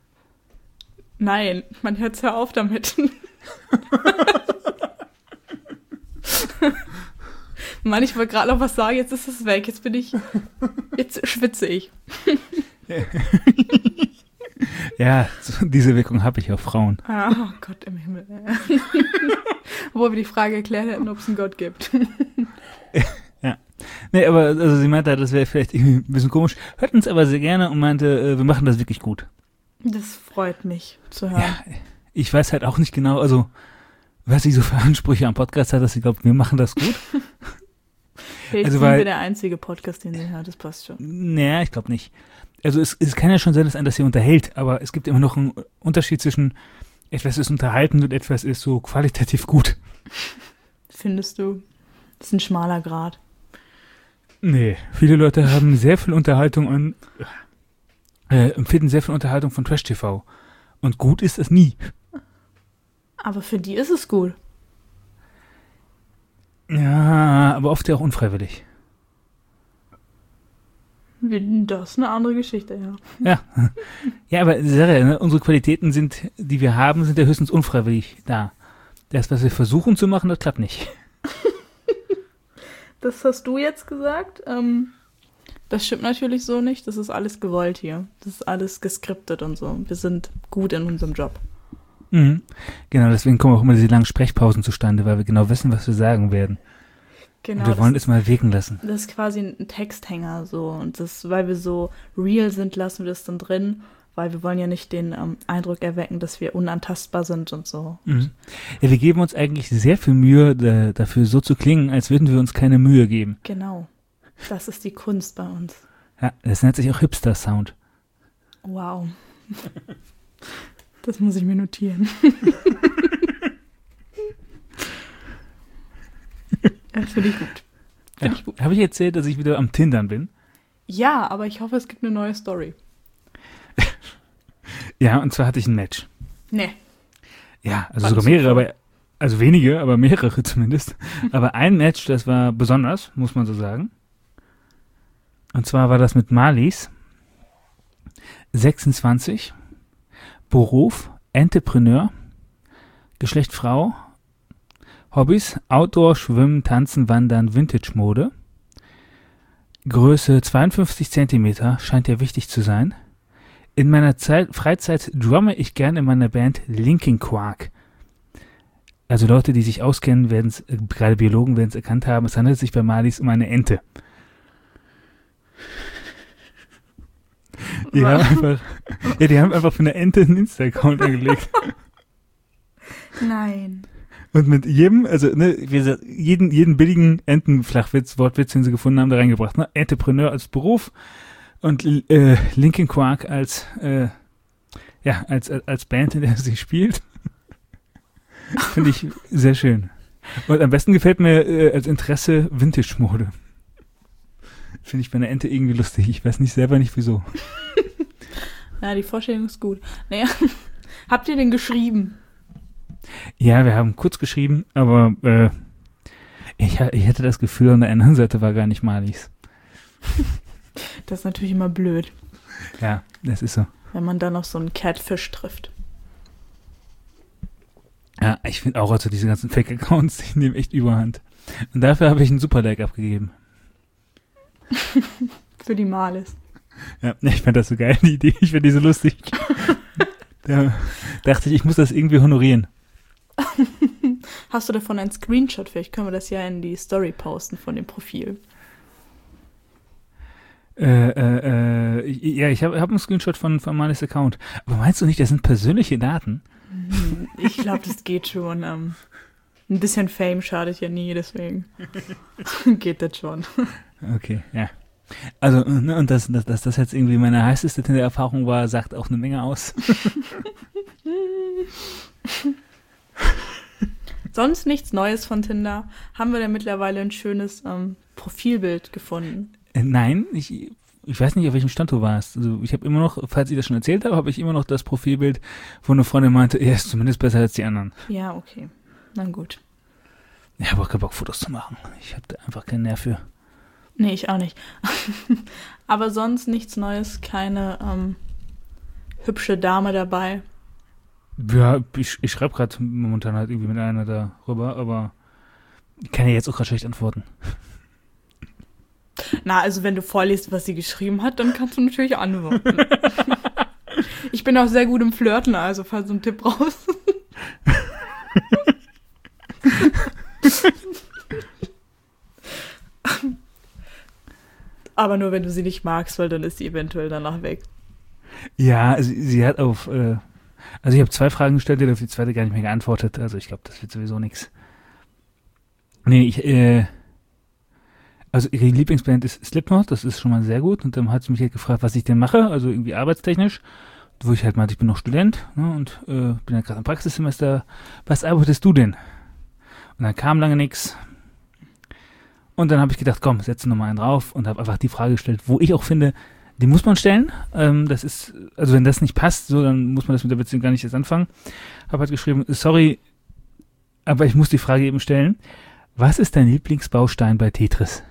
Nein, man hört ja auf damit. Mann, ich wollte gerade noch was sagen, jetzt ist es weg. Jetzt bin ich, jetzt schwitze ich. Ja, so, diese Wirkung habe ich auf Frauen. Ah, oh Gott im Himmel. Obwohl wir die Frage erklärt hätten, ob es einen Gott gibt. Ja. Nee, aber also sie meinte, das wäre vielleicht irgendwie ein bisschen komisch. Hört uns aber sehr gerne und meinte, äh, wir machen das wirklich gut. Das freut mich zu hören. Ja, ich weiß halt auch nicht genau, also was sie so für Ansprüche am Podcast hat, dass sie glaubt, wir machen das gut. Vielleicht Also, sind weil- wir der einzige Podcast, den sie hört, das passt schon. Naja, ich glaube nicht. Also es, es kann ja schon sein, dass einen das hier unterhält, aber es gibt immer noch einen Unterschied zwischen etwas ist unterhaltend und etwas ist so qualitativ gut. Findest du? Das ist ein schmaler Grat. Nee, viele Leute haben sehr viel Unterhaltung an, äh, empfinden sehr viel Unterhaltung von Trash-T V. Und gut ist es nie. Aber für die ist es gut. Ja, aber oft ja auch unfreiwillig. Das ist eine andere Geschichte, ja. Ja, ja, aber Sarah, ne, unsere Qualitäten sind, die wir haben, sind ja höchstens unfreiwillig da. Das, was wir versuchen zu machen, das klappt nicht. Das hast du jetzt gesagt. Ähm, das stimmt natürlich so nicht. Das ist alles gewollt hier. Das ist alles geskriptet und so. Wir sind gut in unserem Job. Mhm. Genau, deswegen kommen auch immer diese langen Sprechpausen zustande, weil wir genau wissen, was wir sagen werden. Genau. Und wir wollen das, es mal wirken lassen. das ist quasi ein Texthänger so. Und das, weil wir so real sind, lassen wir das dann drin. Weil wir wollen ja nicht den ähm, Eindruck erwecken, dass wir unantastbar sind und so. Mhm. Ja, wir geben uns eigentlich sehr viel Mühe, da, dafür so zu klingen, als würden wir uns keine Mühe geben. Genau. Das ist die Kunst bei uns. Ja, das nennt sich auch Hipster-Sound. Wow. Das muss ich mir notieren. Das finde ich gut. Finde Ja. ich gut. Habe ich erzählt, dass ich wieder am Tindern bin? Ja, aber ich hoffe, es gibt eine neue Story. Ja, und zwar hatte ich ein Match. Nee. Ja, also War sogar das so mehrere, voll? aber also wenige, aber mehrere zumindest. Aber ein Match, das war besonders, muss man so sagen. Und zwar war das mit Marlies, sechsundzwanzig, Beruf, Entrepreneur, Geschlecht Frau, Hobbys, Outdoor, Schwimmen, Tanzen, Wandern, Vintage-Mode, Größe zweiundfünfzig Zentimeter, scheint ja wichtig zu sein. In meiner Zeit, Freizeit drumme ich gern in meiner Band Linkin Quark. Also Leute, die sich auskennen, werden es, äh, gerade Biologen werden es erkannt haben, es handelt sich bei Marlies um eine Ente. Die haben einfach, ja, die haben einfach für eine Ente einen Insta-Account angelegt. Nein. Und mit jedem, also ne, wie gesagt, jeden, jeden billigen Entenflachwitz, Wortwitz, den sie gefunden haben, da reingebracht. Ne? Entrepreneur als Beruf und äh, Linkin Quark als, äh, ja, als, als Band, in der sie spielt. Finde ich sehr schön. Und am besten gefällt mir äh, als Interesse Vintage-Mode. Finde ich bei einer Ente irgendwie lustig. Ich weiß nicht selber nicht wieso. Ja, die Vorstellung ist gut. Naja, habt ihr denn geschrieben? Ja, wir haben kurz geschrieben, aber äh, ich, ha- ich hatte das Gefühl, an der anderen Seite war gar nicht Marlies. Das ist natürlich immer blöd, Ja, das ist so. wenn man dann noch so einen Catfish trifft. Ja, ich finde auch, also diese ganzen Fake-Accounts, die nehmen echt überhand. Und dafür habe ich einen Super-Like abgegeben. Für die Malis. Ja, ich fand das so geil, die Idee. Ich finde die so lustig. Da dachte ich, ich muss das irgendwie honorieren. Hast du davon einen Screenshot? Vielleicht können wir das ja in die Story posten von dem Profil. Äh, äh, äh, ja, ich habe hab einen Screenshot von, von Malis Account. Aber meinst du nicht, das sind persönliche Daten? Ich glaube, das geht schon. Ähm, ein bisschen Fame schadet ja nie, deswegen geht das schon. Okay, ja. Also, ne, und dass das, das, das jetzt irgendwie meine heißeste Tinder-Erfahrung war, sagt auch eine Menge aus. Sonst nichts Neues von Tinder. Haben wir denn mittlerweile ein schönes ähm, Profilbild gefunden? Äh, nein, ich, ich weiß nicht, auf welchem Stand du warst. Also ich habe immer noch, falls ich das schon erzählt habe, habe ich immer noch das Profilbild, wo eine Freundin meinte, er ist zumindest besser als die anderen. Ja, okay. Na gut. Ich habe auch keinen Bock, Fotos zu machen. Ich habe da einfach keinen Nerv für. Nee, ich auch nicht. Aber sonst nichts Neues, keine ähm, hübsche Dame dabei. Ja, ich, ich schreibe gerade momentan halt irgendwie mit einer darüber, aber ich kann ja jetzt auch gerade schlecht antworten. Na, also wenn du vorliest, was sie geschrieben hat, dann kannst du natürlich antworten. Ich bin auch sehr gut im Flirten, also fall so ein Tipp raus. Aber nur, wenn du sie nicht magst, weil dann ist sie eventuell danach weg. Ja, sie, sie hat auf, äh, also ich habe zwei Fragen gestellt, die hat auf die zweite gar nicht mehr geantwortet. Also ich glaube, das wird sowieso nichts. Nee, ich, äh, also ihre Lieblingsband ist Slipknot, das ist schon mal sehr gut. Und dann hat sie mich halt gefragt, was ich denn mache, also irgendwie arbeitstechnisch. Wo ich halt meinte, ich bin noch Student, ne, und äh, bin ja gerade im Praxissemester. Was arbeitest du denn? Und dann kam lange nichts. Und dann habe ich gedacht, komm, setze nochmal einen drauf und habe einfach die Frage gestellt, wo ich auch finde, die muss man stellen. Ähm, das ist, also wenn das nicht passt, so, dann muss man das mit der Beziehung gar nicht erst anfangen. Habe halt geschrieben, sorry, aber ich muss die Frage eben stellen. Was ist dein Lieblingsbaustein bei Tetris?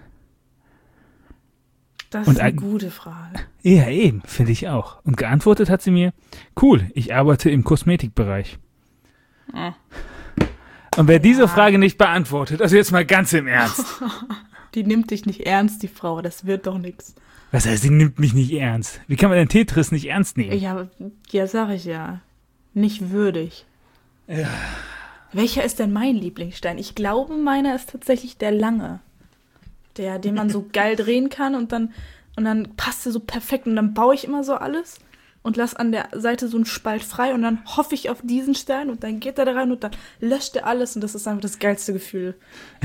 Das Und ist eine ein, gute Frage. Ja, eben, finde ich auch. Und geantwortet hat sie mir, cool, ich arbeite im Kosmetikbereich. Hm. Und wer Ja. diese Frage nicht beantwortet, also jetzt mal ganz im Ernst. Die nimmt dich nicht ernst, die Frau, das wird doch nichts. Was heißt, sie nimmt mich nicht ernst? Wie kann man denn Tetris nicht ernst nehmen? Ja, ja, sag ich ja. Nicht würdig. Ja. Welcher ist denn mein Lieblingsstein? Ich glaube, meiner ist tatsächlich der lange. Der, den man so geil drehen kann und dann, und dann passt er so perfekt und dann baue ich immer so alles und lasse an der Seite so einen Spalt frei und dann hoffe ich auf diesen Stein und dann geht er da rein und dann löscht er alles und das ist einfach das geilste Gefühl.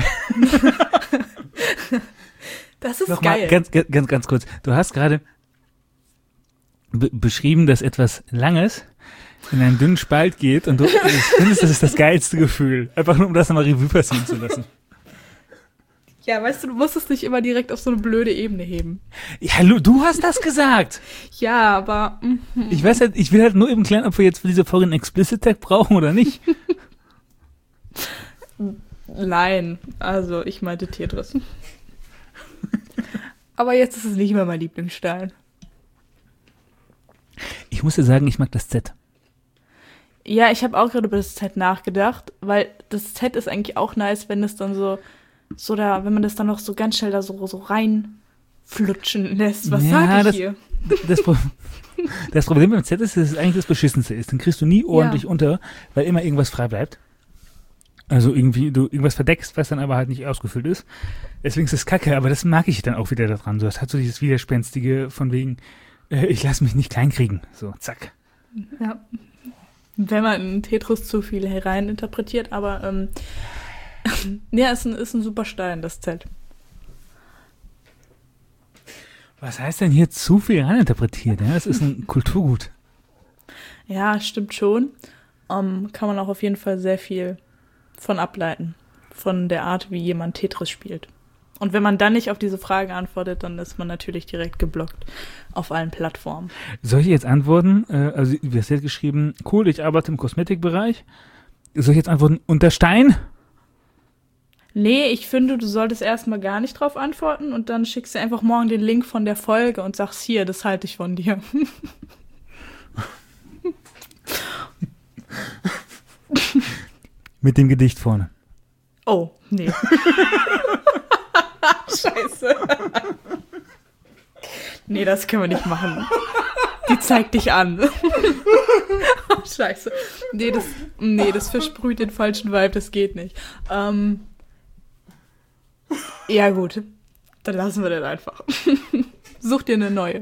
Das ist Nochmal, geil. ganz, ganz, ganz kurz. Du hast gerade be- beschrieben, dass etwas Langes in einen dünnen Spalt geht und du findest, das ist das geilste Gefühl. Einfach nur, um das nochmal Revue passieren zu lassen. Ja, weißt du, du musst es nicht immer direkt auf so eine blöde Ebene heben. Ja, hallo, du hast das gesagt. Ja, aber... Mm, Ich weiß halt, ich will halt nur eben klären, ob wir jetzt für diese Folge einen Explicit Tag brauchen oder nicht. Nein, also ich meinte Tetris. Aber jetzt ist es nicht mehr mein Lieblingsstein. Ich muss dir sagen, ich mag das Z. Ja, ich habe auch gerade über das Z nachgedacht, weil das Z ist eigentlich auch nice, wenn es dann so, so da, wenn man das dann noch so ganz schnell da so, so reinflutschen lässt. Was Ja, sag ich das- hier? Das, Pro- das Problem beim Z ist, dass es eigentlich das Beschissenste ist. Den kriegst du nie ordentlich Ja. unter, weil immer irgendwas frei bleibt. Also irgendwie du irgendwas verdeckst, was dann aber halt nicht ausgefüllt ist. Deswegen ist es kacke, aber das mag ich dann auch wieder daran. So, das hat so dieses Widerspenstige von wegen, äh, ich lasse mich nicht kleinkriegen. So, zack. Ja. Wenn man in Tetris zu viel hereininterpretiert, aber ähm, ja, ist ein, ist ein super Stein, das Z. Was heißt denn hier zu viel reininterpretiert? Ja, das ist ein Kulturgut. Ja, stimmt schon. Ähm, kann man auch auf jeden Fall sehr viel von ableiten. Von der Art, wie jemand Tetris spielt. Und wenn man dann nicht auf diese Frage antwortet, dann ist man natürlich direkt geblockt auf allen Plattformen. Soll ich jetzt antworten? Äh, also, du hast jetzt geschrieben, cool, ich arbeite im Kosmetikbereich. Soll ich jetzt antworten, unter Stein? Nee, ich finde, du solltest erstmal gar nicht drauf antworten und dann schickst du einfach morgen den Link von der Folge und sagst, hier, das halte ich von dir. Mit dem Gedicht vorne. Oh, nee. Scheiße. Nee, das können wir nicht machen. Die zeigt dich an. Oh, scheiße. Nee das, nee, das versprüht den falschen Vibe, das geht nicht. Ähm, ja gut, dann lassen wir das einfach. Such dir eine neue.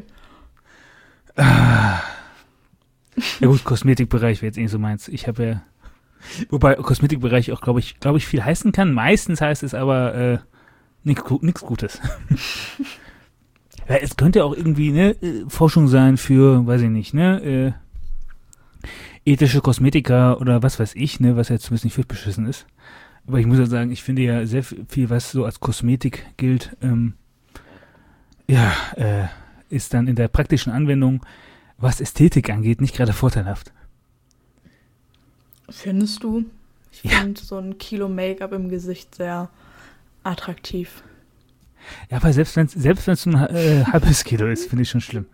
Ja gut, Kosmetikbereich wäre jetzt eh nicht so meins. Ich habe ja, wobei Kosmetikbereich auch, glaube ich, glaube ich, viel heißen kann. Meistens heißt es aber äh, nichts Gutes. Ja, es könnte auch irgendwie ne Forschung sein für, weiß ich nicht, ne, äh, ethische Kosmetika oder was weiß ich, ne, was jetzt zumindest nicht fürcht beschissen ist. Aber ich muss ja sagen, ich finde ja sehr viel, was so als Kosmetik gilt, ähm, ja, äh, ist dann in der praktischen Anwendung, was Ästhetik angeht, nicht gerade vorteilhaft. Findest du? Ich Ja. finde so ein Kilo Make-up im Gesicht sehr attraktiv. Ja, aber selbst wenn es selbst wenn's ein äh, halbes Kilo ist, finde ich schon schlimm.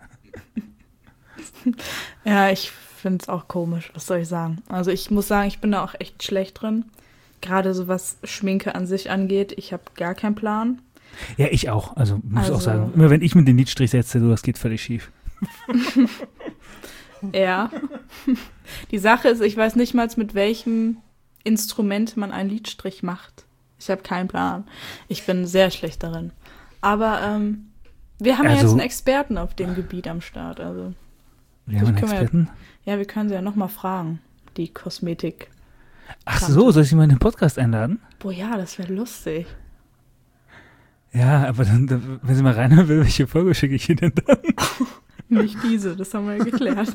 Ja, ich finde es auch komisch, was soll ich sagen. Also ich muss sagen, ich bin da auch echt schlecht drin. Gerade so was Schminke an sich angeht, ich habe gar keinen Plan. Ja, ich auch. Also muss Also- auch sagen, immer wenn ich mit den Lidstrich setze, so, das geht völlig schief. Ja. Die Sache ist, ich weiß nicht mal, mit welchem Instrument man einen Lidstrich macht. Ich habe keinen Plan. Ich bin sehr schlecht darin. Aber ähm, wir haben ja Also- jetzt einen Experten auf dem Gebiet am Start. Also Wir haben einen können wir ja- Experten. ja, wir können sie ja nochmal fragen, die Kosmetik. Ach so, soll ich sie mal in den Podcast einladen? Boah, ja, das wäre lustig. Ja, aber dann, dann, wenn sie mal reinhören will, welche Folge schicke ich Ihnen dann? Nicht diese, das haben wir ja geklärt.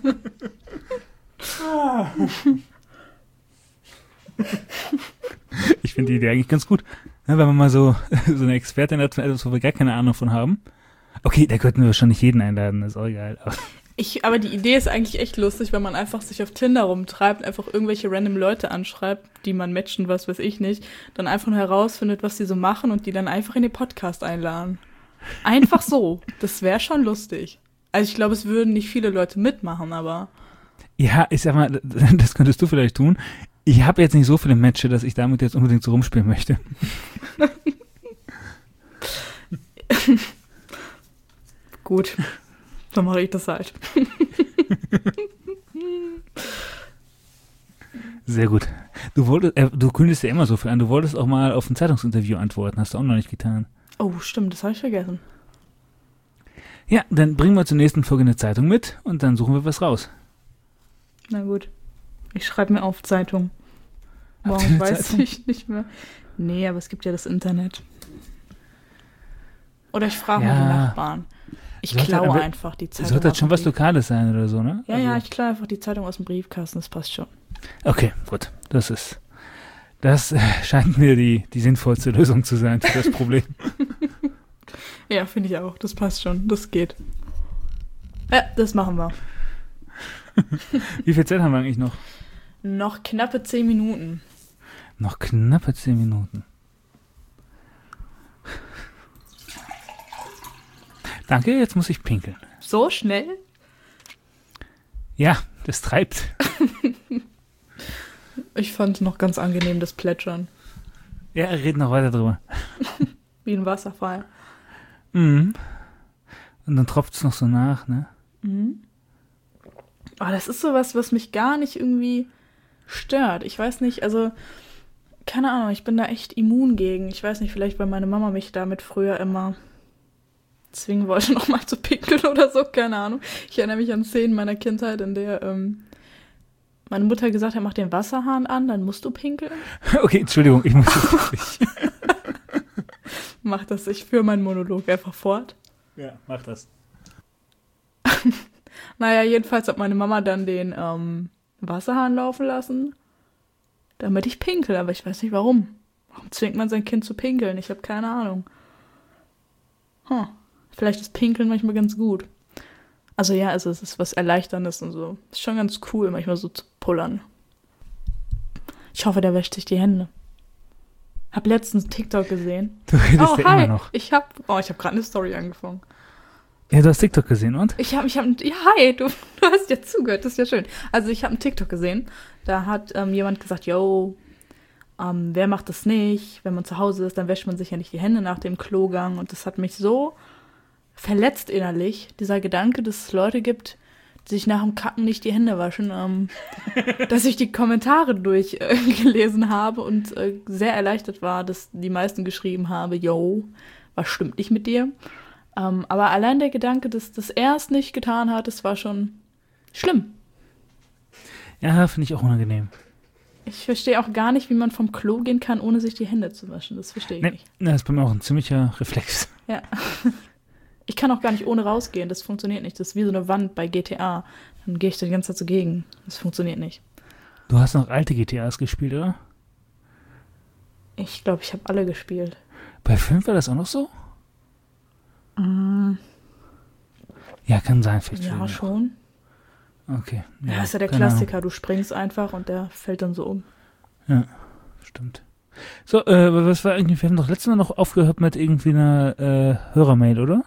Ich finde die Idee eigentlich ganz gut. Ja, wenn man mal so, so eine Expertin hat, von etwas, wo wir gar keine Ahnung von haben. Okay, da könnten wir wahrscheinlich jeden einladen, das ist auch egal. Aber Ich, aber die Idee ist eigentlich echt lustig, wenn man einfach sich auf Tinder rumtreibt, einfach irgendwelche random Leute anschreibt, die man matchen, was weiß ich nicht, dann einfach nur herausfindet, was die so machen und die dann einfach in den Podcast einladen. Einfach so. Das wäre schon lustig. Also ich glaube, es würden nicht viele Leute mitmachen, aber ja, ich sag mal, das könntest du vielleicht tun. Ich habe jetzt nicht so viele Matches, dass ich damit jetzt unbedingt so rumspielen möchte. gut, dann mache ich das halt. Sehr gut. Du wolltest, äh, du kündigst ja immer so viel an. Du wolltest auch mal auf ein Zeitungsinterview antworten. Hast du auch noch nicht getan. Oh, stimmt, das habe ich vergessen. Ja, dann bringen wir zur nächsten Folge eine Zeitung mit und dann suchen wir was raus. Na gut. Ich schreibe mir auf Zeitung. Habt ihr Morgen eine weiß Zeitung? ich nicht mehr. Nee, aber es gibt ja das Internet. Oder ich frage Ja. mal die Nachbarn. Ich Sollte klaue aber- einfach die Zeitung. Sollte das aus schon dem was Brief- Lokales sein oder so, ne? Ja, Also- ja, ich klaue einfach die Zeitung aus dem Briefkasten, das passt schon. Okay, gut. Das ist, das äh, scheint mir die, die sinnvollste Lösung zu sein für das Problem. Ja, finde ich auch. Das passt schon. Das geht. Ja, das machen wir. Wie viel Zeit haben wir eigentlich noch? Noch knappe zehn Minuten. Noch knappe zehn Minuten. Danke, jetzt muss ich pinkeln. So schnell? Ja, das treibt. Ich fand es noch ganz angenehm, das Plätschern. Ja, reden noch weiter drüber. Wie ein Wasserfall. Mhm. Und dann tropft es noch so nach, ne? Mhm. Aber das ist sowas, was mich gar nicht irgendwie stört. Ich weiß nicht, also, keine Ahnung, ich bin da echt immun gegen. Ich weiß nicht, vielleicht, weil meine Mama mich damit früher immer zwingen wollte, nochmal zu pinkeln oder so, keine Ahnung. Ich erinnere mich an Szenen meiner Kindheit, in der ähm, meine Mutter gesagt hat, mach den Wasserhahn an, dann musst du pinkeln. Okay, Entschuldigung, ich muss jetzt wirklich. Mach das, ich führe meinen Monolog einfach fort. Ja, mach das. Naja, jedenfalls hat meine Mama dann den ähm, Wasserhahn laufen lassen, damit ich pinkel, aber ich weiß nicht warum. Warum zwingt man sein Kind zu pinkeln? Ich habe keine Ahnung. Hm. Vielleicht ist Pinkeln manchmal ganz gut. Also ja, also es ist was Erleichterndes und so. Ist schon ganz cool, manchmal so zu pullern. Ich hoffe, der wäscht sich die Hände. Hab letztens TikTok gesehen. Du redest Oh, ja hi. immer noch. Ich hab, oh, ich hab gerade eine Story angefangen. Ja, du hast TikTok gesehen, und? Ich habe, ich habe, ja, hi, du, du hast ja zugehört, das ist ja schön. Also ich habe einen TikTok gesehen, da hat ähm, jemand gesagt, yo, ähm, wer macht das nicht? Wenn man zu Hause ist, dann wäscht man sich ja nicht die Hände nach dem Klogang. Und das hat mich so verletzt innerlich, dieser Gedanke, dass es Leute gibt, die sich nach dem Kacken nicht die Hände waschen, ähm, dass ich die Kommentare durchgelesen äh, habe und äh, sehr erleichtert war, dass die meisten geschrieben haben, yo, was stimmt nicht mit dir? Ähm, aber allein der Gedanke, dass, dass er es nicht getan hat, das war schon schlimm. Ja, finde ich auch unangenehm. Ich verstehe auch gar nicht, wie man vom Klo gehen kann, ohne sich die Hände zu waschen. Das verstehe ich nee, nicht. Das ist bei mir auch ein ziemlicher Reflex. Ja. Ich kann auch gar nicht ohne rausgehen. Das funktioniert nicht. Das ist wie so eine Wand bei G T A. Dann gehe ich da die ganze Zeit so gegen. Das funktioniert nicht. Du hast noch alte G T As gespielt, oder? Ich glaube, ich habe alle gespielt. Bei fünf war das auch noch so? Mm. Ja, kann sein. Vielleicht Ja, schon. schon. Okay. Ja, ja, ist ja der Klassiker. Du springst einfach und der fällt dann so um. Ja, stimmt. So, äh, was war irgendwie, wir haben doch letztes Mal noch aufgehört mit irgendwie einer äh, Hörermail, oder?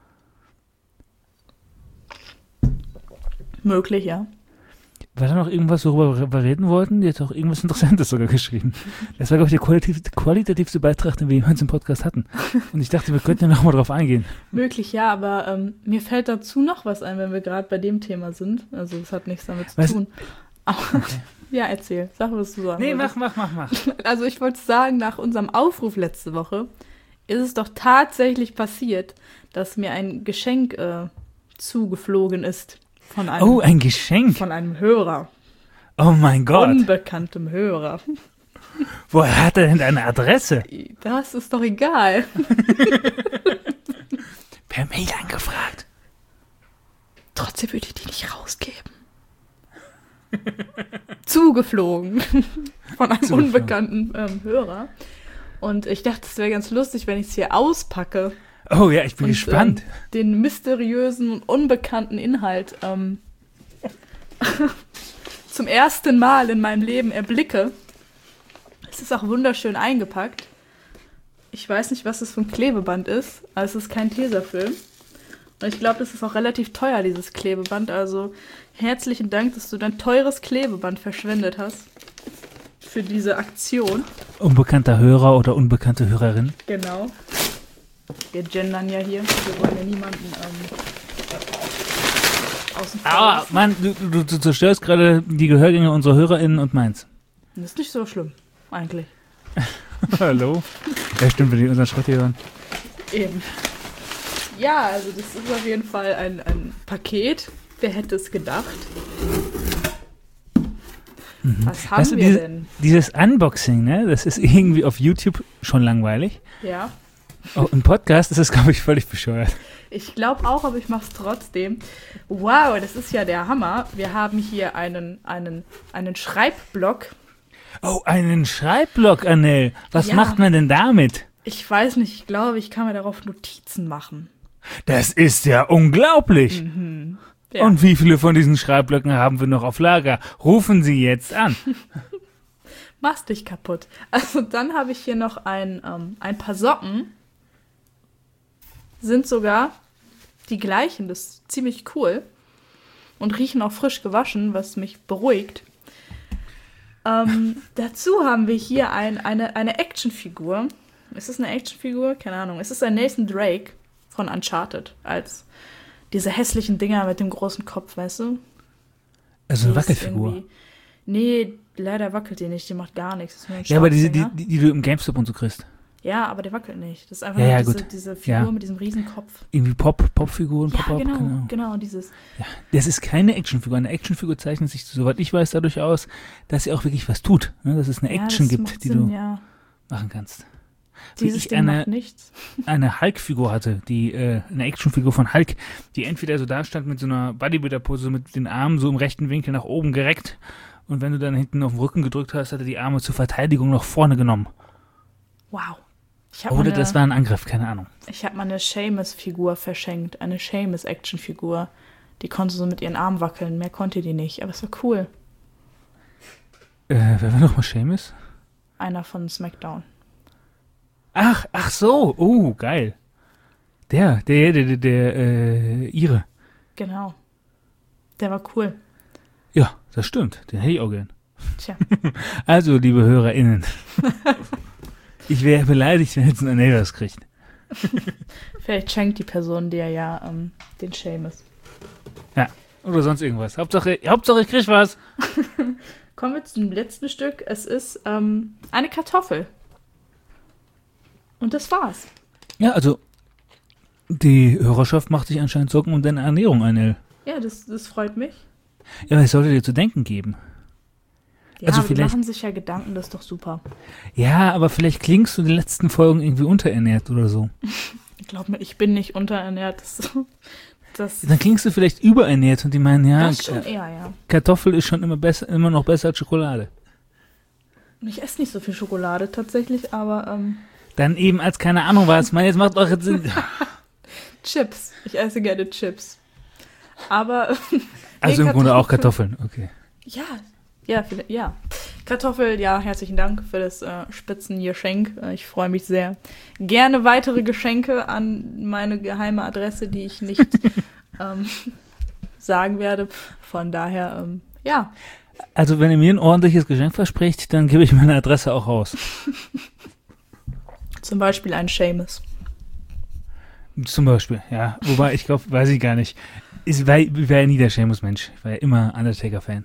Möglich, ja. War da noch irgendwas, worüber wir reden wollten? Die hat doch irgendwas Interessantes sogar geschrieben. Das war, glaube ich, der qualitativ, qualitativste Beitrag, den wir jemals im Podcast hatten. Und ich dachte, wir könnten ja noch mal drauf eingehen. Möglich, ja, aber ähm, mir fällt dazu noch was ein, wenn wir gerade bei dem Thema sind. Also, das hat nichts damit zu was? tun. Aber, okay. Ja, erzähl. Sag, was du sagen Nee, wolltest. mach, mach, mach, mach. Also, ich wollte sagen, nach unserem Aufruf letzte Woche ist es doch tatsächlich passiert, dass mir ein Geschenk äh, zugeflogen ist. Von einem, Oh, ein Geschenk. Von einem Hörer. Oh mein Gott. Unbekanntem Hörer. Woher hat er denn deine Adresse? Das ist doch egal. Per Mail angefragt. Trotzdem würde ich die nicht rausgeben. Zugeflogen. Von einem Zugeflogen. unbekannten ähm, Hörer. Und ich dachte, es wäre ganz lustig, wenn ich es hier auspacke. Oh ja, ich bin und, gespannt. Ähm, den mysteriösen und unbekannten Inhalt ähm, zum ersten Mal in meinem Leben erblicke. Es ist auch wunderschön eingepackt. Ich weiß nicht, was das für ein Klebeband ist, aber es ist kein Tesafilm. Und ich glaube, das ist auch relativ teuer, dieses Klebeband. Also herzlichen Dank, dass du dein teures Klebeband verschwendet hast für diese Aktion. Unbekannter Hörer oder unbekannte Hörerin. Genau. Wir gendern ja hier. Wir wollen ja niemanden ähm, außen vor Ah, lassen. Mann, du, du, du zerstörst gerade die Gehörgänge unserer HörerInnen und meins. Das ist nicht so schlimm, eigentlich. Hallo? Ja, stimmt, wenn die unseren Schrott hier hören. Eben. Ja, also das ist auf jeden Fall ein, ein Paket. Wer hätte es gedacht? Mhm. Was haben weißt du, wir diese, denn? Dieses Unboxing, ne, das ist irgendwie auf YouTube schon langweilig. Ja. Oh, im Podcast ist das, glaube ich, völlig bescheuert. Ich glaube auch, aber ich mache es trotzdem. Wow, das ist ja der Hammer. Wir haben hier einen, einen, einen Schreibblock. Oh, einen Schreibblock, Annelle. Was Ja. macht man denn damit? Ich weiß nicht, ich glaube, ich kann mir darauf Notizen machen. Das ist ja unglaublich. Mhm. Ja. Und wie viele von diesen Schreibblöcken haben wir noch auf Lager? Rufen Sie jetzt an. Machst dich kaputt. Also dann habe ich hier noch ein, ähm, ein paar Socken. Sind sogar die gleichen. Das ist ziemlich cool. Und riechen auch frisch gewaschen, was mich beruhigt. Ähm, dazu haben wir hier ein, eine, eine Actionfigur. Ist es eine Actionfigur? Keine Ahnung. Es ist ein Nathan Drake von Uncharted. Als diese hässlichen Dinger mit dem großen Kopf, weißt du? Also eine Die ist Wackelfigur. irgendwie- Nee, leider wackelt die nicht. Die macht gar nichts. Das ist nur ein Ja, aber diese, die, Staubfinger. die, die du im GameStop und so kriegst. Ja, aber der wackelt nicht. Das ist einfach Ja, nur ja, diese, gut. diese Figur Ja. mit diesem riesen Kopf. Irgendwie Pop, Popfiguren, Ja, Pop-Up. genau, keine Ahnung. genau, dieses. Ja, das ist keine Actionfigur. Eine Actionfigur zeichnet sich, soweit ich weiß, dadurch aus, dass sie auch wirklich was tut. Ne? Dass es eine Ja, Action das gibt, macht die Sinn, du ja. machen kannst. Wie Dieses ich Ding eine, macht nichts. eine Hulk-Figur hatte, die äh, eine Actionfigur von Hulk, die entweder so da stand mit so einer Bodybuilder-Pose, mit den Armen so im rechten Winkel nach oben gereckt, und wenn du dann hinten auf den Rücken gedrückt hast, hat er die Arme zur Verteidigung nach vorne genommen. Wow. Ich hab Oder mal eine, das war ein Angriff, keine Ahnung. Ich habe mal eine Seamus-Figur verschenkt. Eine Seamus-Action-Figur. Die konnte so mit ihren Armen wackeln. Mehr konnte die nicht. Aber es war cool. Äh, wer war nochmal Seamus? Einer von SmackDown. Ach, ach so, oh, geil. Der, der, der, der, der äh, Ire. Genau. Der war cool. Ja, das stimmt, den hätte ich auch gern. Tja. Also, liebe HörerInnen, ich wäre beleidigt, wenn jetzt ein Annelle das kriegt. Vielleicht schenkt die Person dir ja ähm, den Seamus. Ja, oder sonst irgendwas. Hauptsache, Hauptsache ich krieg was. Kommen wir zum letzten Stück. Es ist ähm, eine Kartoffel. Und das war's. Ja, also die Hörerschaft macht sich anscheinend Sorgen um deine Ernährung, Anel. Ja, das, das freut mich. Ja, aber es sollte dir zu denken geben. Ja, Also aber die vielleicht- machen sich ja Gedanken, das ist doch super. Ja, aber vielleicht klingst du in den letzten Folgen irgendwie unterernährt oder so. Glaub mir, ich bin nicht unterernährt. Das, das, Dann klingst du vielleicht überernährt und die meinen, ja, das schon äh, eher, ja. Kartoffel ist schon immer besser, immer noch besser als Schokolade. Und ich esse nicht so viel Schokolade tatsächlich, aber ähm, Dann eben als keine Ahnung was. Man, jetzt macht doch jetzt Sinn. Chips. Ich esse gerne Chips. Aber Also Nee, im Grunde auch Kartoffeln. Kartoffeln, okay. ja, ja, vielleicht, ja. Kartoffel, ja, herzlichen Dank für das äh, Spitzengeschenk. Äh, ich freue mich sehr. Gerne weitere Geschenke an meine geheime Adresse, die ich nicht ähm, sagen werde. Von daher, ähm, ja, Also wenn ihr mir ein ordentliches Geschenk verspricht, dann gebe ich meine Adresse auch raus. zum Beispiel ein Seamus. Zum Beispiel, ja. Wobei, ich glaube, weiß ich gar nicht. Ich war, ich war ja nie der Seamus-Mensch. Ich war ja immer Undertaker-Fan.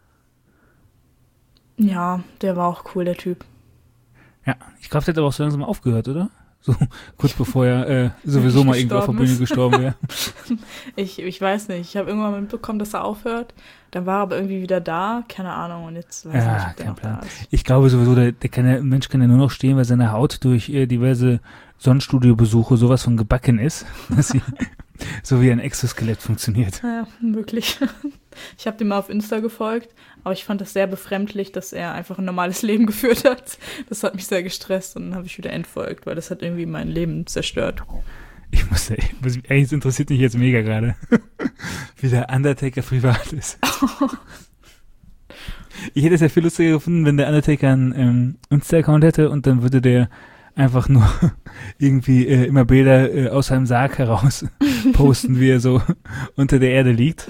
Ja, der war auch cool, der Typ. Ja, ich glaube, der hat aber auch so langsam aufgehört, oder? So kurz bevor er äh, sowieso mal irgendwo auf der Gestorben Bühne ist. gestorben wäre. Ich, ich weiß nicht, ich habe irgendwann mitbekommen, dass er aufhört. Dann war er aber irgendwie wieder da, keine Ahnung. Und jetzt weiß ich Ja, nicht, ob der kein noch Plan. da ist. Ich glaube sowieso, der, der kann ja, Mensch kann ja nur noch stehen, weil seine Haut durch äh, diverse Sonnenstudio-Besuche sowas von gebacken ist, dass sie so wie ein Exoskelett funktioniert. Ja, möglich. Ich habe dem mal auf Insta gefolgt, aber ich fand das sehr befremdlich, dass er einfach ein normales Leben geführt hat. Das hat mich sehr gestresst und dann habe ich wieder entfolgt, weil das hat irgendwie mein Leben zerstört. Ich muss, ich muss eigentlich, das interessiert mich jetzt mega gerade, wie der Undertaker privat ist. Ich hätte es ja viel lustiger gefunden, wenn der Undertaker einen ähm, Insta-Account hätte und dann würde der einfach nur irgendwie äh, immer Bilder äh, aus seinem Sarg heraus posten, wie er so unter der Erde liegt.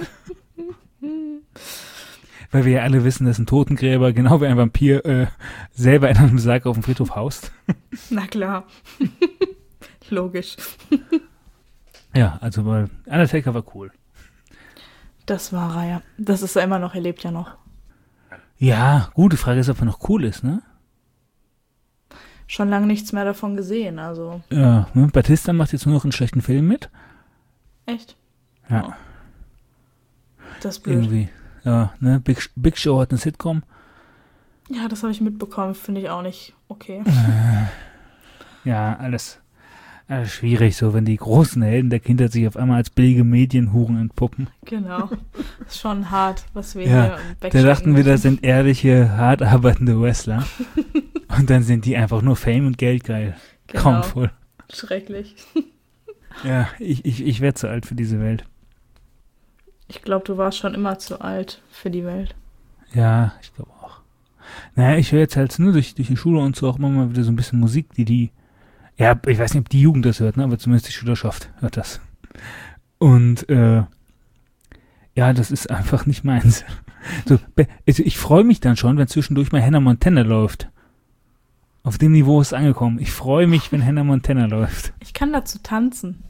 Weil wir ja alle wissen, dass ein Totengräber, genau wie ein Vampir, äh, selber in einem Sarg auf dem Friedhof haust. Na klar. Logisch. Ja, also weil Undertaker war cool. Das war er, ja. Das ist er immer noch, er lebt ja noch. Ja, gut, die Frage ist, ob er noch cool ist, ne? Schon lange nichts mehr davon gesehen, also Ja, ne? Batista macht jetzt nur noch einen schlechten Film mit. echt. Ja, Das ist blöd. irgendwie. Ja, ne? Big, Big Show hat eine Sitcom. Ja, das habe ich mitbekommen, finde ich auch nicht okay. Ja, alles, alles schwierig, so wenn die großen Helden der Kindheit sich auf einmal als billige Medienhuren entpuppen. Genau. Das ist schon hart, was wir Ja, hier Da wegstecken dachten wir, das müssen. sind ehrliche, hart arbeitende Wrestler. Und dann sind die einfach nur Fame und Geld geil. Genau. Kaum voll. Schrecklich. Ja, ich, ich, ich werde zu alt für diese Welt. Ich glaube, du warst schon immer zu alt für die Welt. Ja, ich glaube auch. Naja, ich höre jetzt halt nur durch, durch die Schule und so auch immer mal wieder so ein bisschen Musik, die die, ja, ich weiß nicht, ob die Jugend das hört, ne, aber zumindest die Schülerschaft hört das. Und, äh, ja, das ist einfach nicht meins. So, be- also ich freue mich dann schon, wenn zwischendurch mal Hannah Montana läuft. Auf dem Niveau ist es angekommen. Ich freue mich, wenn Hannah Montana läuft. Ich kann dazu tanzen.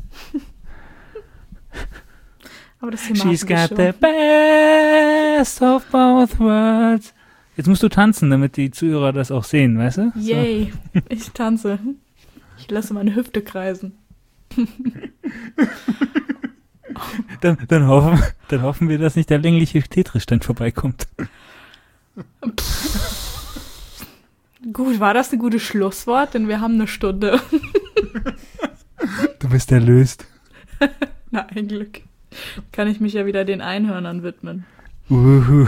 Aber das hier She's machen wir got schon. the best of both worlds. Jetzt musst du tanzen, damit die Zuhörer das auch sehen, weißt du? So. Yay, ich tanze. Ich lasse meine Hüfte kreisen. Dann, dann, hoffen, dann hoffen wir, dass nicht der längliche Tetris-Stand vorbeikommt. Gut, war das ein gutes Schlusswort? Denn wir haben eine Stunde. Du bist erlöst. Na, ein Glück. Kann ich mich ja wieder den Einhörnern widmen. Uhu.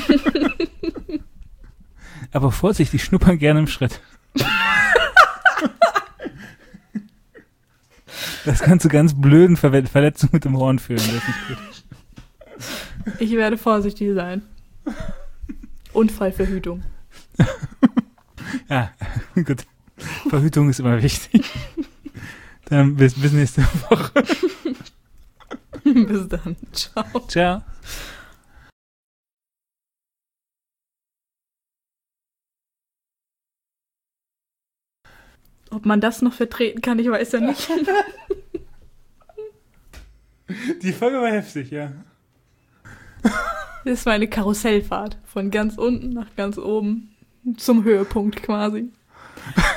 Aber Vorsicht, die schnuppern gerne im Schritt. Das kann zu ganz blöden Ver Verletzungen mit dem Horn führen. Das ist nicht gut. Ich werde vorsichtig sein. Unfallverhütung. Ja, gut. Verhütung ist immer wichtig. Dann bis, bis nächste Woche. Bis dann. Ciao. Ciao. Ob man das noch vertreten kann, ich weiß ja nicht. Die Folge war heftig, ja. Das war eine Karussellfahrt. Von ganz unten nach ganz oben. Zum Höhepunkt quasi.